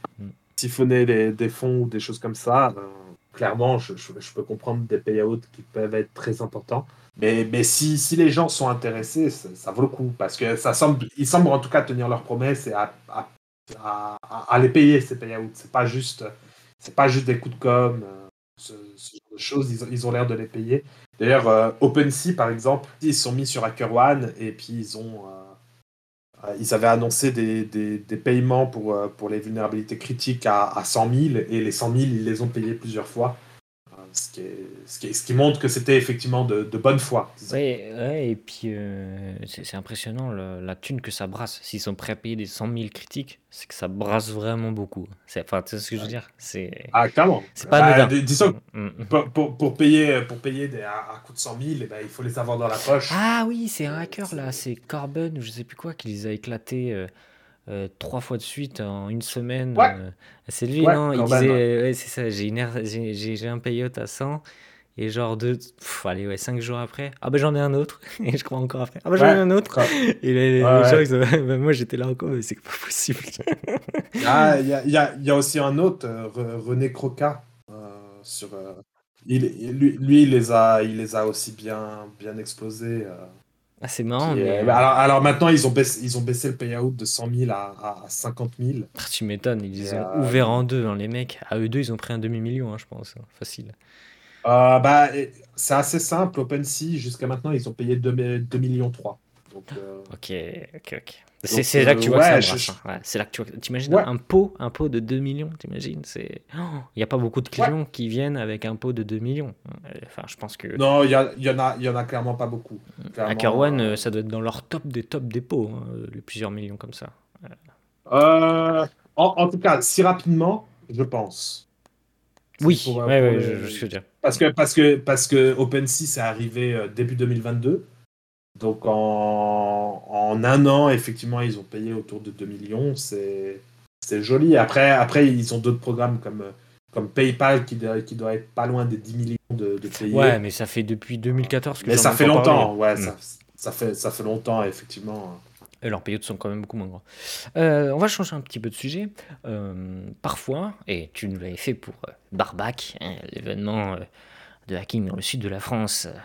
des fonds ou des choses comme ça, clairement, je peux comprendre des payouts qui peuvent être très importants. Mais si les gens sont intéressés, ça vaut le coup. Parce que ils semblent en tout cas tenir leurs promesses et à les payer, ces payouts. C'est pas juste des coups de com'. Ce genre de choses, ils ont l'air de les payer. D'ailleurs, OpenSea, par exemple, ils se sont mis sur HackerOne et puis ils avaient annoncé des paiements pour les vulnérabilités critiques à 100 000 et les 100 000, ils les ont payés plusieurs fois. Ce qui montre que c'était effectivement de bonne foi. Ouais, et puis c'est impressionnant la thune que ça brasse. S'ils sont prêts à payer des 100 000 critiques, c'est que ça brasse vraiment beaucoup. Enfin, tu sais ce que je veux dire? Clairement. C'est pas anodin. Disons que pour payer à coût de 100 000, il faut les avoir dans la poche. Ah oui, c'est un hacker là, c'est Corbin ou je sais plus quoi qui les a éclatés 3 fois de suite en une semaine. Ouais. C'est lui, Ouais, non? Il Corbin, disait, ouais, c'est ça, j'ai un payout à 100 et genre 5 jours après, ah ben j'en ai un autre et je crois encore après, ah ben j'en ai un autre et les gens ils ont, moi j'étais là encore, mais c'est pas possible. Il y a aussi un autre, René Croca, lui, il les a aussi bien explosés. Ah c'est marrant, alors maintenant, ils ont baissé le payout de 100 000 à 50 000. Tu m'étonnes, ils ont ouvert en deux, hein, les mecs. À eux deux, ils ont pris un demi-million, hein, je pense, facile. C'est assez simple. OpenSea, jusqu'à maintenant, ils ont payé 2,3 millions. Donc, Ok. C'est là que tu vois que ça brasse. Ouais, c'est là que tu vois. T'imagines un pot de 2 millions, t'imagines? Il n'y a pas beaucoup de clients qui viennent avec un pot de 2 millions. Enfin, je pense que. Non, il y en a clairement pas beaucoup. HackerOne, ça doit être dans leur top des pots, hein, les plusieurs millions comme ça. En tout cas, si rapidement, je pense. Oui, je veux dire. Parce que OpenSea, c'est arrivé début 2022. Donc en un an, effectivement, ils ont payé autour de 2 millions. C'est joli. Après, ils ont d'autres programmes comme PayPal qui doit être pas loin des 10 millions de payés. Ouais, mais ça fait depuis 2014 que mais ça fait longtemps. Parler. Ouais, ça fait longtemps, effectivement. Et leurs payouts sont quand même beaucoup moins grands. On va changer un petit peu de sujet. Parfois, et tu nous l'avais fait pour Barbac, hein, l'événement de hacking dans le sud de la France,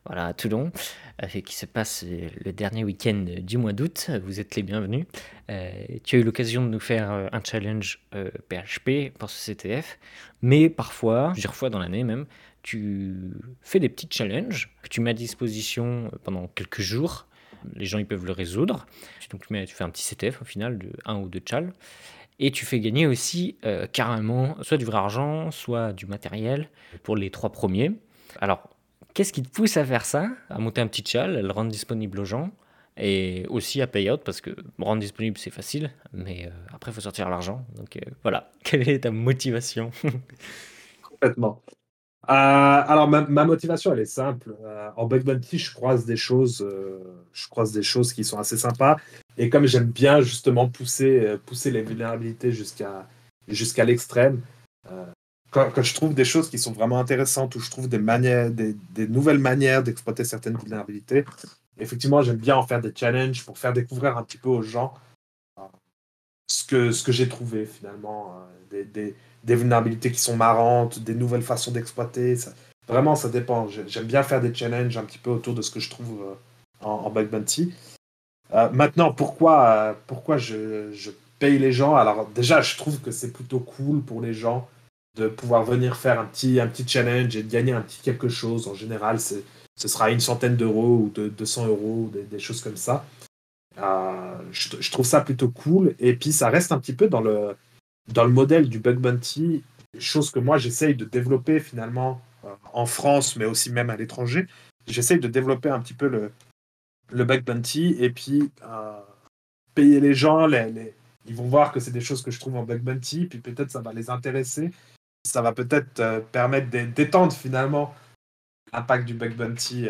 voilà, à Toulon, qui se passe le dernier week-end du mois d'août. Vous êtes les bienvenus. Tu as eu l'occasion de nous faire un challenge PHP pour ce CTF, mais parfois, plusieurs fois dans l'année même, tu fais des petits challenges que tu mets à disposition pendant quelques jours. Les gens ils peuvent le résoudre. Donc tu fais un petit CTF au final de 1 ou 2 chals. Et tu fais gagner aussi carrément soit du vrai argent, soit du matériel pour les 3 premiers. Alors, qu'est-ce qui te pousse à faire ça? À monter un petit chal, à le rendre disponible aux gens et aussi à payout parce que rendre disponible c'est facile, mais après il faut sortir l'argent. Donc voilà, quelle est ta motivation? Complètement. Alors, ma motivation, elle est simple. En bug bounty, je croise des choses qui sont assez sympas. Et comme j'aime bien justement pousser les vulnérabilités jusqu'à l'extrême, euh, quand je trouve des choses qui sont vraiment intéressantes, ou je trouve des nouvelles manières d'exploiter certaines vulnérabilités, effectivement, j'aime bien en faire des challenges pour faire découvrir un petit peu aux gens euh, ce que j'ai trouvé finalement, des vulnérabilités qui sont marrantes, des nouvelles façons d'exploiter. Vraiment, ça dépend. J'aime bien faire des challenges un petit peu autour de ce que je trouve en bug bounty. Maintenant, pourquoi je paye les gens? Alors déjà, je trouve que c'est plutôt cool pour les gens de pouvoir venir faire un petit challenge et de gagner un petit quelque chose. En général, ce sera une centaine d'euros ou de 200 euros, des choses comme ça. Je trouve ça plutôt cool. Et puis, ça reste un petit peu dans le modèle du bug bounty, chose que moi, j'essaye de développer finalement en France, mais aussi même à l'étranger. J'essaye de développer un petit peu le bug bounty et puis payer les gens. Ils vont voir que c'est des choses que je trouve en bug bounty, puis peut-être ça va les intéresser. Ça va peut-être permettre d'étendre finalement l'impact du bug bounty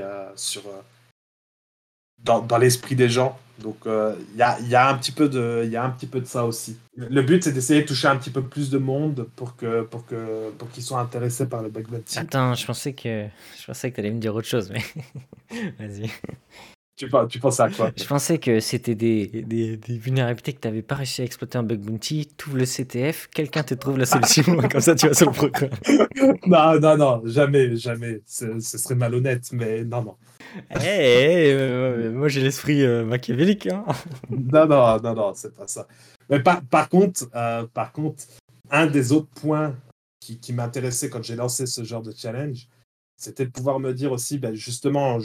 dans l'esprit des gens. Donc, il y a un petit peu de ça aussi. Le but, c'est d'essayer de toucher un petit peu plus de monde pour qu'ils soient intéressés par le bug bounty. Attends, je pensais que tu allais me dire autre chose, mais vas-y. Tu penses à quoi, Je toi? pensais que c'était des vulnérabilités que tu n'avais pas réussi à exploiter en bug bounty. Tu ouvres le CTF, quelqu'un te trouve la solution, comme ça tu vas sur le programme. Non, non, non, jamais, jamais. Ce serait malhonnête, mais non, non. Moi j'ai l'esprit machiavélique. Hein. Non, non, non, non, c'est pas ça. Mais par contre, un des autres points qui m'intéressait quand j'ai lancé ce genre de challenge, c'était de pouvoir me dire aussi, ben justement,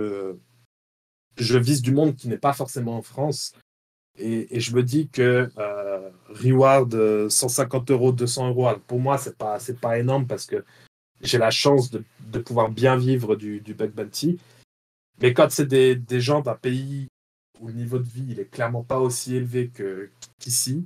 je vise du monde qui n'est pas forcément en France. Et je me dis que reward 150 euros, 200 euros, alors pour moi, c'est pas énorme parce que j'ai la chance de pouvoir bien vivre du bug bounty. Mais quand c'est des gens d'un pays où le niveau de vie il est clairement pas aussi élevé qu'ici,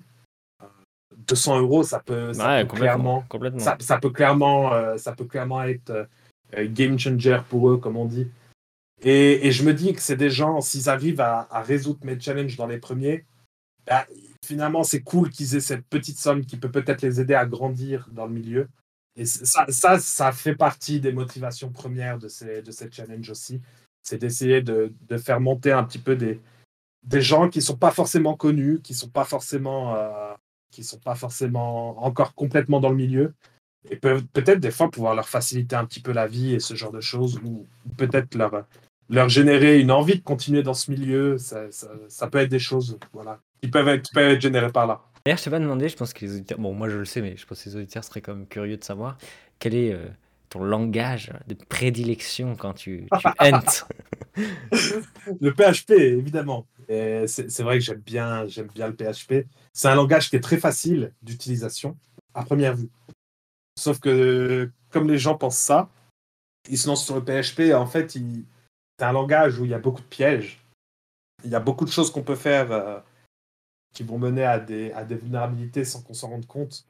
200 euros, ça Ouais, peut complètement, clairement, complètement. ça peut clairement être game changer pour eux, comme on dit. Et je me dis que c'est des gens, s'ils arrivent à résoudre mes challenges dans les premiers, bah, finalement, c'est cool qu'ils aient cette petite somme qui peut peut-être les aider à grandir dans le milieu. Et ça fait partie des motivations premières de ces challenges aussi. C'est d'essayer de faire monter un petit peu des gens qui ne sont pas forcément connus, qui sont pas forcément encore complètement dans le milieu, et peut-être des fois pouvoir leur faciliter un petit peu la vie et ce genre de choses, ou peut-être leur générer une envie de continuer dans ce milieu. Ça peut être des choses, voilà, qui peuvent être générées par là. D'ailleurs, je t'ai pas demandé, je pense que les auditeurs, bon, moi je le sais, mais je pense que les auditeurs seraient quand même curieux de savoir quel est ton langage de prédilection quand tu hunts. Le PHP, évidemment. Et c'est vrai que j'aime bien le PHP. C'est un langage qui est très facile d'utilisation à première vue. Sauf que, comme les gens pensent ça, ils se lancent sur le PHP. En fait, c'est un langage où il y a beaucoup de pièges. Il y a beaucoup de choses qu'on peut faire qui vont mener à des vulnérabilités sans qu'on s'en rende compte.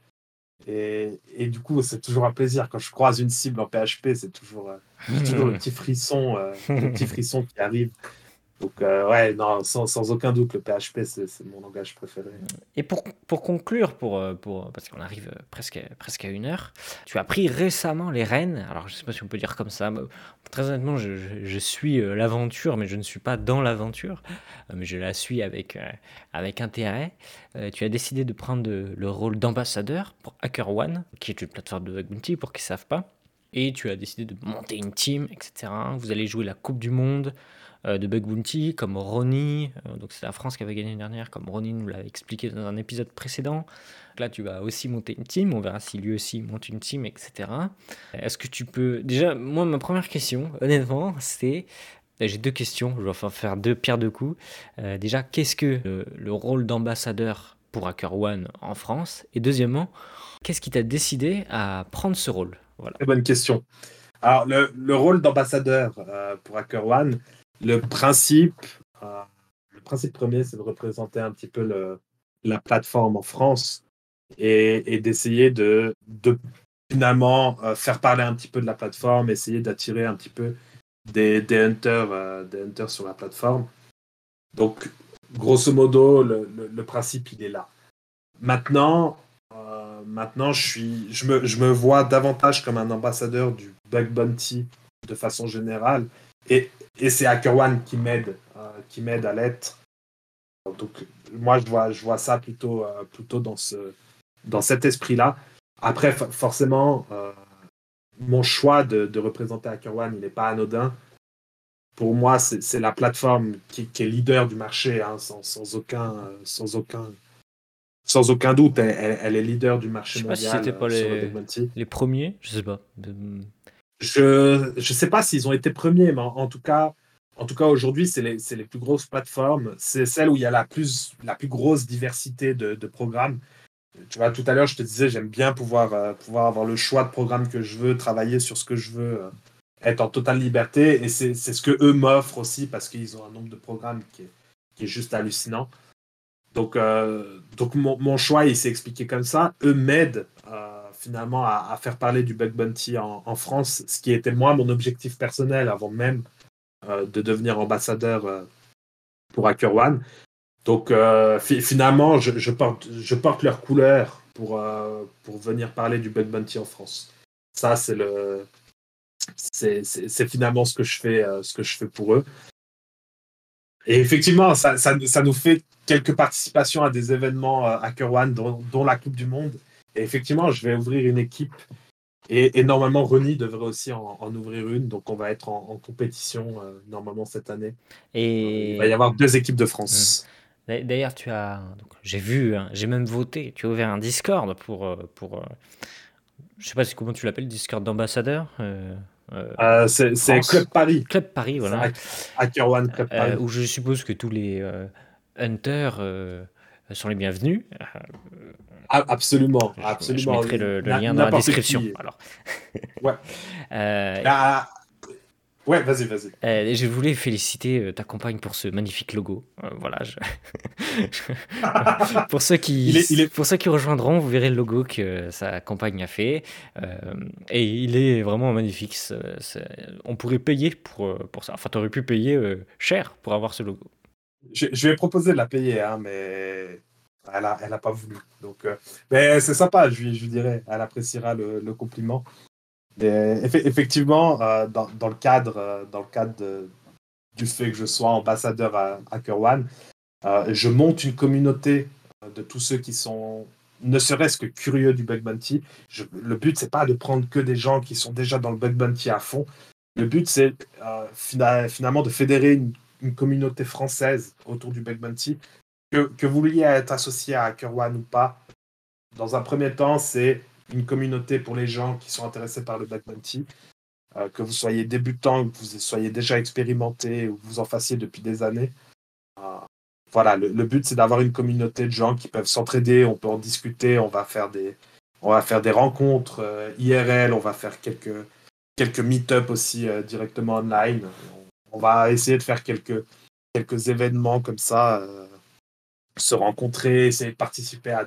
Et du coup, c'est toujours un plaisir. Quand je croise une cible en PHP, j'ai toujours le petit frisson qui arrive. Donc, ouais, non, sans aucun doute, le PHP, c'est mon langage préféré. Et pour conclure, parce qu'on arrive presque à 1 heure, tu as pris récemment les rênes. Alors, je ne sais pas si on peut dire comme ça. Mais très honnêtement, je suis l'aventure, mais je ne suis pas dans l'aventure. Mais je la suis avec intérêt. Tu as décidé de prendre le rôle d'ambassadeur pour HackerOne, qui est une plateforme de bug bounty, pour qui ne savent pas. et tu as décidé de monter une team, etc. Vous allez jouer la Coupe du Monde de Bug Bounty, comme Ronnie, donc c'est la France qui avait gagné l'année dernière, comme Ronnie nous l'avait expliqué dans un épisode précédent. Donc là, tu vas aussi monter une team, on verra si lui aussi monte une team, etc. Est-ce que tu peux... Déjà, moi, ma première question, honnêtement, c'est... J'ai deux questions, je vais enfin faire deux pierres deux coups. Déjà, qu'est-ce que le rôle d'ambassadeur pour HackerOne en France? Et deuxièmement, qu'est-ce qui t'a décidé à prendre ce rôle? Voilà. Très bonne question. Alors, le rôle d'ambassadeur pour HackerOne, le principe, euh, le principe premier, c'est de représenter un petit peu la plateforme en France et d'essayer de finalement faire parler un petit peu de la plateforme, essayer d'attirer un petit peu des hunters sur la plateforme. Donc, grosso modo, le principe, il est là. Maintenant, je me vois davantage comme un ambassadeur du bug bounty de façon générale. Et c'est HackerOne qui m'aide à l'être. Donc, moi, je vois ça plutôt dans cet esprit-là. Après, forcément, mon choix de représenter HackerOne, il n'est pas anodin. Pour moi, c'est la plateforme qui est leader du marché, hein, sans aucun doute. Elle est leader du Je marché sais pas si mondial c'était pas sur le bug bounty. les premiers, je sais pas. Je sais pas s'ils ont été premiers, mais en tout cas aujourd'hui, c'est les plus grosses plateformes. C'est celle où il y a la plus grosse diversité de programmes. Tu vois, tout à l'heure, je te disais, j'aime bien pouvoir avoir le choix de programme que je veux, travailler sur ce que je veux, être en totale liberté. Et c'est ce que eux m'offrent aussi parce qu'ils ont un nombre de programmes qui est juste hallucinant. Donc mon choix, il s'est expliqué comme ça. Eux m'aident finalement à faire parler du bug bounty en France, ce qui était moi mon objectif personnel avant même de devenir ambassadeur pour HackerOne. Donc finalement, je porte leur couleur pour venir parler du bug bounty en France. Ça, c'est finalement ce que je fais pour eux. Et effectivement, ça nous fait quelques participations à des événements HackerOne, dont la Coupe du Monde. Et effectivement, je vais ouvrir une équipe. Et normalement, Ronnie devrait aussi en ouvrir une. Donc, on va être en compétition normalement cette année. Il va y Et avoir 2 équipes de France. d'ailleurs, j'ai vu, hein, j'ai même voté. Tu as ouvert un Discord je sais pas comment tu l'appelles, Discord d'ambassadeur. C'est France. Club Paris. Club Paris, C'est voilà. HackerOne Club Paris. Où je suppose que tous les hunters sont les bienvenus. Absolument, Je absolument. mettrai le lien dans la N'importe description. qui. Alors. Ouais. Euh, Ah, ouais, vas-y, vas-y. Je voulais féliciter ta compagne pour ce magnifique logo. Voilà. Pour ceux qui rejoindront, vous verrez le logo que sa compagne a fait. Et il est vraiment magnifique. On pourrait payer pour ça. Enfin, tu aurais pu payer cher pour avoir ce logo. Je lui ai proposé de la payer, hein, mais elle a pas voulu. Donc, mais c'est sympa, je lui dirai. Elle appréciera le compliment. Mais effectivement, dans le cadre, du fait que je sois ambassadeur à HackerOne, je monte une communauté de tous ceux qui sont ne serait-ce que curieux du bug bounty. Le but, c'est pas de prendre que des gens qui sont déjà dans le bug bounty à fond. Le but, c'est finalement de fédérer une communauté française autour du bug bounty. Que vous vouliez être associé à HackerOne ou pas, dans un premier temps, c'est une communauté pour les gens qui sont intéressés par le bug bounty. Que vous soyez débutant, que vous soyez déjà expérimenté ou que vous en fassiez depuis des années. Voilà, le but, c'est d'avoir une communauté de gens qui peuvent s'entraider, on peut en discuter, on va faire des rencontres IRL, on va faire quelques meet-up aussi directement online. On va essayer de faire quelques événements comme ça, se rencontrer, essayer de participer à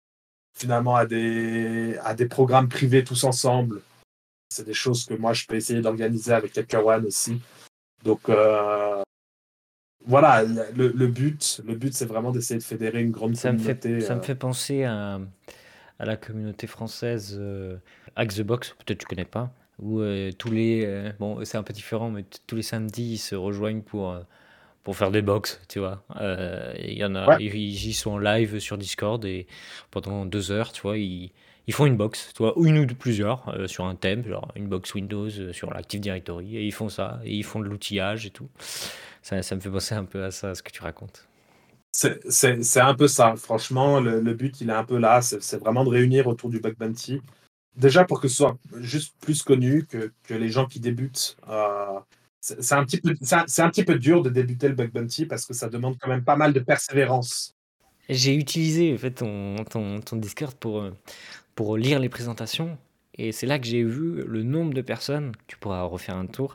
des programmes privés tous ensemble. C'est des choses que moi, je peux essayer d'organiser avec HackerOne aussi. Donc, voilà, le but, c'est vraiment d'essayer de fédérer une grande communauté. Ça me fait penser à la communauté française Hack the Box, peut-être tu connais pas, où tous les bon c'est un peu différent, mais tous les samedis ils se rejoignent pour faire des box, tu vois. Il y en a, Ouais, ils sont en live sur Discord et pendant 2 heures, tu vois, ils font une box, tu vois, ou une ou plusieurs sur un thème, genre une box Windows sur l'Active Directory, et ils font ça, et ils font de l'outillage et tout. Ça me fait penser un peu à ça, ce que tu racontes. c'est un peu ça. Franchement, le but, il est un peu là. C'est vraiment de réunir autour du bug bounty. Déjà pour que ce soit juste plus connu que les gens qui débutent. C'est un petit peu, c'est un petit peu dur de débuter le bug bounty parce que ça demande quand même pas mal de persévérance. J'ai utilisé en fait ton Discord pour lire les présentations. Et c'est là que j'ai vu le nombre de personnes, tu pourras refaire un tour,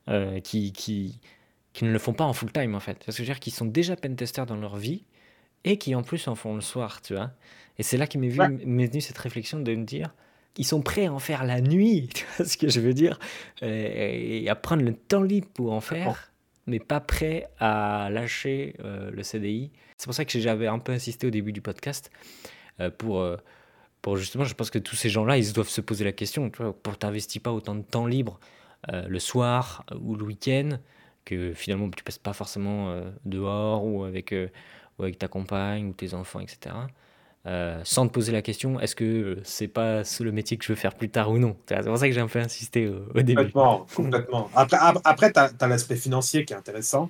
qui ne le font pas en full time en fait. Parce que je veux dire qu'ils sont déjà pentesters dans leur vie et qui en plus en font le soir, tu vois. Et c'est là qu'il Ouais, m'est venue cette réflexion de me dire, ils sont prêts à en faire la nuit, tu vois ce que je veux dire, et à prendre le temps libre pour en complètement. faire, mais pas prêts à lâcher le CDI. C'est pour ça que j'avais un peu insisté au début du podcast euh, pour, euh, pour justement, je pense que tous ces gens-là, ils doivent se poser la question, tu vois, pour t'investis pas autant de temps libre le soir ou le week-end, que finalement tu passes pas forcément dehors ou avec ta compagne ou tes enfants, etc. Sans te poser la question, est-ce que c'est pas le métier que je veux faire plus tard ou non? C'est pour ça que j'ai un peu insisté au début. Complètement, complètement. Après tu as l'aspect financier qui est intéressant.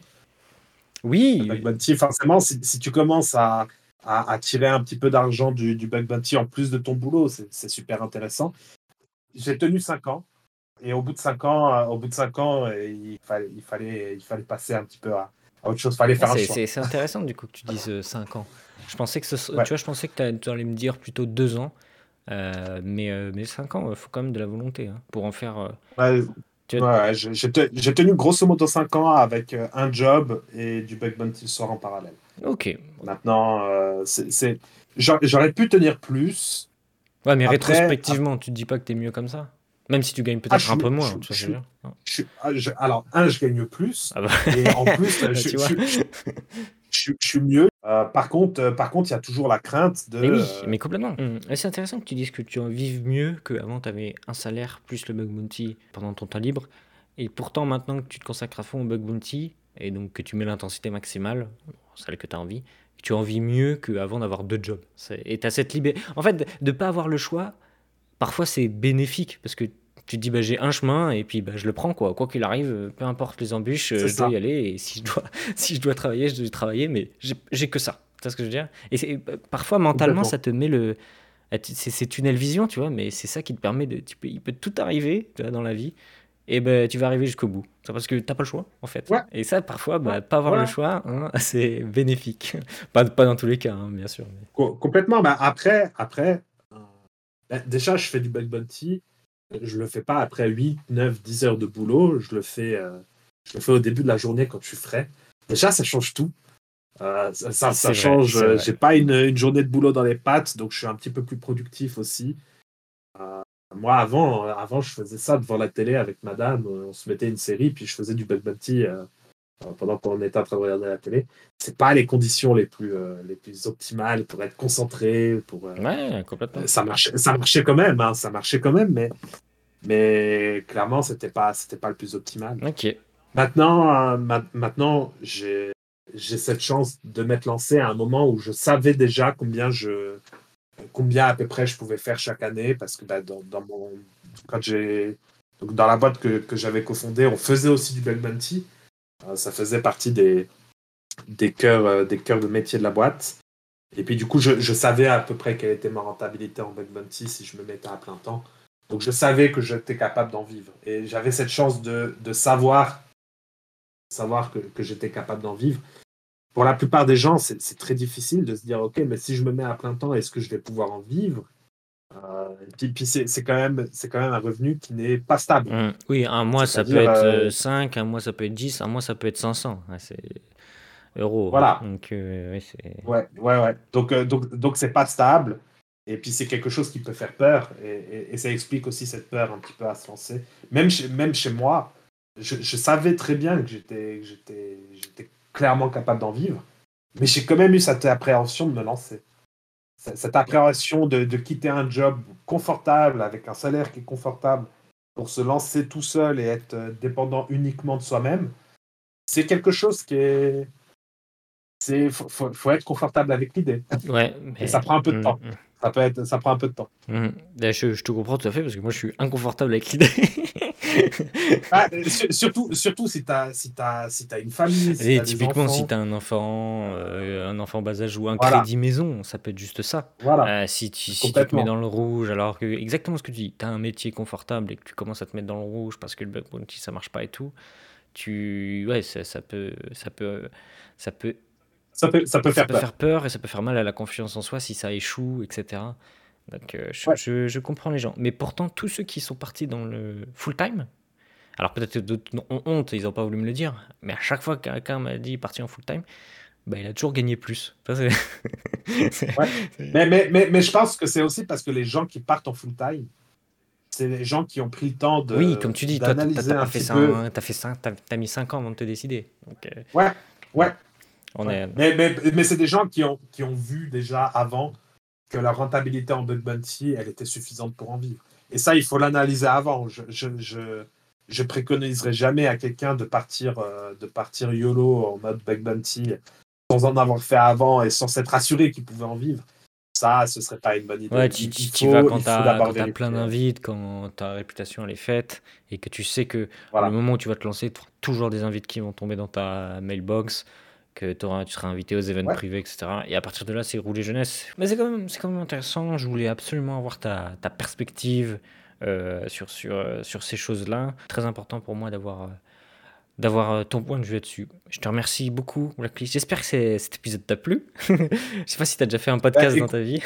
Le bug Oui, bounty, forcément, si tu commences à tirer un petit peu d'argent du bug bounty en plus de ton boulot, c'est super intéressant. J'ai tenu 5 ans. Et au bout de 5 ans, il fallait passer un petit peu à autre chose. Il fallait ah, faire un choix. c'est intéressant du coup que tu dises 5 ans. Je pensais que Ouais. tu vois, je pensais que tu allais me dire plutôt 2 ans. Mais 5 ans, il faut quand même de la volonté hein, pour en faire. Ouais, Tu vois, ouais, j'ai tenu grosso modo 5 ans avec un job et du bug bounty le soir en parallèle. ok. Maintenant, j'aurais pu tenir plus. Ouais, mais Après, rétrospectivement, tu te dis pas que t'es mieux comme ça? Même si tu gagnes ah, peut-être un peu moins, tu vois ce que je veux dire? Non. alors, je gagne plus. Ah bah, Et en plus, tu vois? je suis mieux. Par contre, il y a toujours la crainte de. Mais oui, mais complètement. Et c'est intéressant que tu dises que tu en vives mieux qu'avant, tu avais un salaire plus le bug bounty pendant ton temps libre. Et pourtant, maintenant que tu te consacres à fond au bug bounty, et donc que tu mets l'intensité maximale, celle que tu as envie, tu en vis mieux qu'avant d'avoir 2 jobs. Et tu as cette liberté. En fait, de ne pas avoir le choix, parfois c'est bénéfique parce que tu te dis bah, j'ai un chemin et puis bah, je le prends quoi qu'il arrive, peu importe les embûches, C'est je dois y ça, aller et si je dois si je dois travailler, je dois travailler mais j'ai que ça. Tu vois ce que je veux dire? Et parfois mentalement complètement. ça te met le c'est tunnel vision, tu vois, mais c'est ça qui te permet il peut tout arriver, tu vois, dans la vie et ben tu vas arriver jusqu'au bout. C'est parce que t'as pas le choix en fait. Ouais, Et ça parfois ouais, bah, pas avoir le ouais. choix, hein, c'est bénéfique. Pas dans tous les cas hein, bien sûr. Complètement. Mais après déjà, je fais du bug bounty. Je le fais pas après 8, 9, 10 heures de boulot. Je le fais au début de la journée quand je suis frais. Déjà, ça change tout. Ça C'est vrai, change. c'est vrai. J'ai pas une journée de boulot dans les pattes, donc je suis un petit peu plus productif aussi. Euh, Moi, avant, je faisais ça devant la télé avec madame. On se mettait une série, puis je faisais du bug bounty pendant qu'on était en train de regarder la télé. C'est pas les conditions les plus optimales pour être concentré. Ouais, complètement. Ça marchait quand même, hein, ça marchait quand même, mais clairement, c'était pas le plus optimal. Ok. Maintenant, j'ai cette chance de m'être lancé à un moment où je savais déjà combien à peu près je pouvais faire chaque année, parce que bah, donc, dans la boîte que j'avais cofondée, on faisait aussi du bug bounty. Ça faisait partie des cœurs de métier de la boîte. Et puis du coup, je savais à peu près quelle était ma rentabilité en bug bounty si je me mettais à plein temps. Donc je savais que j'étais capable d'en vivre. Et j'avais cette chance de savoir que j'étais capable d'en vivre. Pour la plupart des gens, c'est très difficile de se dire, OK, mais si je me mets à plein temps, est-ce que je vais pouvoir en vivre? Et puis c'est quand même un revenu qui n'est pas stable. Oui, un mois ça peut C'est-à-dire, être 5, un mois ça peut être 10, un mois ça peut être 500. Ouais, c'est euros, hein. voilà. Donc, oui, c'est. Ouais, ouais, ouais. Donc c'est pas stable. Et puis c'est quelque chose qui peut faire peur. Et ça explique aussi cette peur un petit peu à se lancer. Même chez moi, je savais très bien que j'étais clairement capable d'en vivre. Mais j'ai quand même eu cette appréhension de me lancer. Cette appréhension de quitter un job confortable, avec un salaire qui est confortable, pour se lancer tout seul et être dépendant uniquement de soi-même. c'est quelque chose qui est. Faut être confortable avec l'idée. Ouais, Et ça prend un peu de temps. Ça prend un peu de temps. Je te comprends tout à fait parce que moi je suis inconfortable avec l'idée. Surtout si t'as une famille, si Et t'as des typiquement, si enfants. t'as un enfant bas âge ou un Voilà. crédit maison, ça peut être juste ça. Voilà. Si tu te Complètement. mets dans le rouge, alors que exactement ce que tu dis, t'as un métier confortable et que tu commences à te mettre dans le rouge parce que le bug bounty ça marche pas et tout, ouais, ça peut faire peur. faire peur et ça peut faire mal à la confiance en soi si ça échoue, etc. Donc Ouais. je comprends les gens. Mais pourtant, tous ceux qui sont partis dans le full-time, alors peut-être que d'autres ont honte, ils n'ont pas voulu me le dire, mais à chaque fois que quelqu'un m'a dit parti en full-time, bah, il a toujours gagné plus. Ça, Ouais. Mais je pense que c'est aussi parce que les gens qui partent en full-time, c'est les gens qui ont pris le temps oui, comme tu dis, toi, d'analyser t'as pas un fait petit ça, peu. t'as mis 5 ans avant de te décider. Donc, Ouais, ouais. on Ouais. est... Mais c'est des gens qui ont vu déjà avant que la rentabilité en bug bounty, elle était suffisante pour en vivre. Et ça, il faut l'analyser avant. Je préconiserais jamais à quelqu'un de partir YOLO en mode bug bounty sans en avoir fait avant et sans s'être assuré qu'il pouvait en vivre. Ça, ce serait pas une bonne idée. Ouais, tu vas Il faut d'abord quand t'as plein vérifier. d'invites, quand ta réputation elle est faite, et que tu sais que le Voilà. moment où tu vas te lancer, tu auras toujours des invites qui vont tomber dans ta mailbox, que tu seras invité aux événements Ouais. privés, etc. Et à partir de là, c'est rouler jeunesse. Mais c'est quand même intéressant. Je voulais absolument avoir ta perspective sur ces choses-là. Très important pour moi d'avoir ton point de vue là-dessus. Je te remercie beaucoup, Blacklist. J'espère que cet épisode t'a plu. Je sais pas si tu as déjà fait un podcast dans ta vie.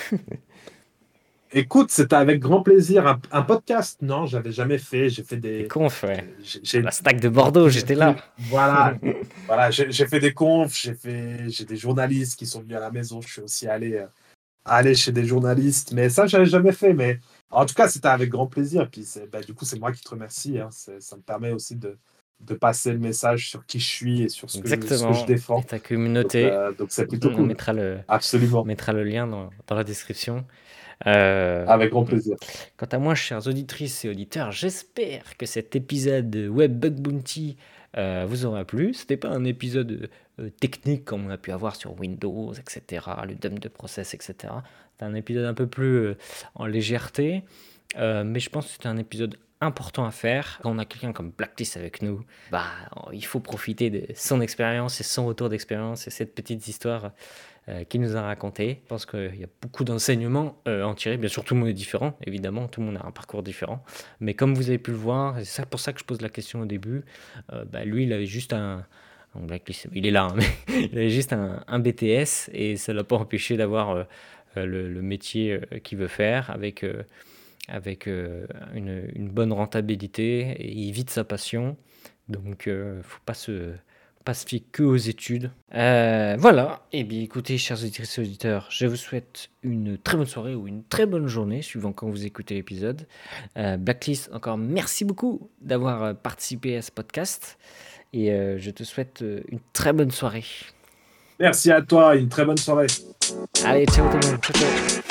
Écoute, c'était avec grand plaisir. Un podcast, non, j'avais jamais fait. J'ai fait Des des. confs, ouais. j'ai- La stack de Bordeaux, j'étais là. Voilà, voilà, j'ai fait des confs, j'ai des journalistes qui sont venus à la maison. Je suis aussi allé chez des journalistes, mais ça, j'avais jamais fait. Mais en tout cas, c'était avec grand plaisir. Puis du coup, c'est moi qui te remercie. Hein. Ça me permet aussi de passer le message sur qui je suis et sur ce que je défends. Et ta communauté. Donc c'est plutôt On cool. mettra Absolument. le lien dans la description. Avec grand plaisir. Quant à moi, chères auditrices et auditeurs, j'espère que cet épisode Web Bug Bounty vous aura plu. C'était pas un épisode technique comme on a pu avoir sur Windows, etc., le dump de process, etc. C'était un épisode un peu plus en légèreté, mais je pense que c'était un épisode important à faire. Quand on a quelqu'un comme Blacklist avec nous, il faut profiter de son expérience et son retour d'expérience et cette petite histoire qu'il nous a raconté. Je pense qu'il y a beaucoup d'enseignements à en tirer. Bien sûr, tout le monde est différent, évidemment, tout le monde a un parcours différent. Mais comme vous avez pu le voir, et c'est pour ça que je pose la question au début, lui, il avait juste il est là, hein, mais il avait juste un BTS et ça ne l'a pas empêché d'avoir le métier qu'il veut faire avec une bonne rentabilité et il vit de sa passion. Donc, faut pas se fier que aux études. Voilà. Et bien, écoutez, chers auditrices et auditeurs, je vous souhaite une très bonne soirée ou une très bonne journée, suivant quand vous écoutez l'épisode. Blacklist, encore merci beaucoup d'avoir participé à ce podcast. Et je te souhaite une très bonne soirée. Merci à toi, une très bonne soirée. Allez, ciao tout le monde. Ciao, ciao.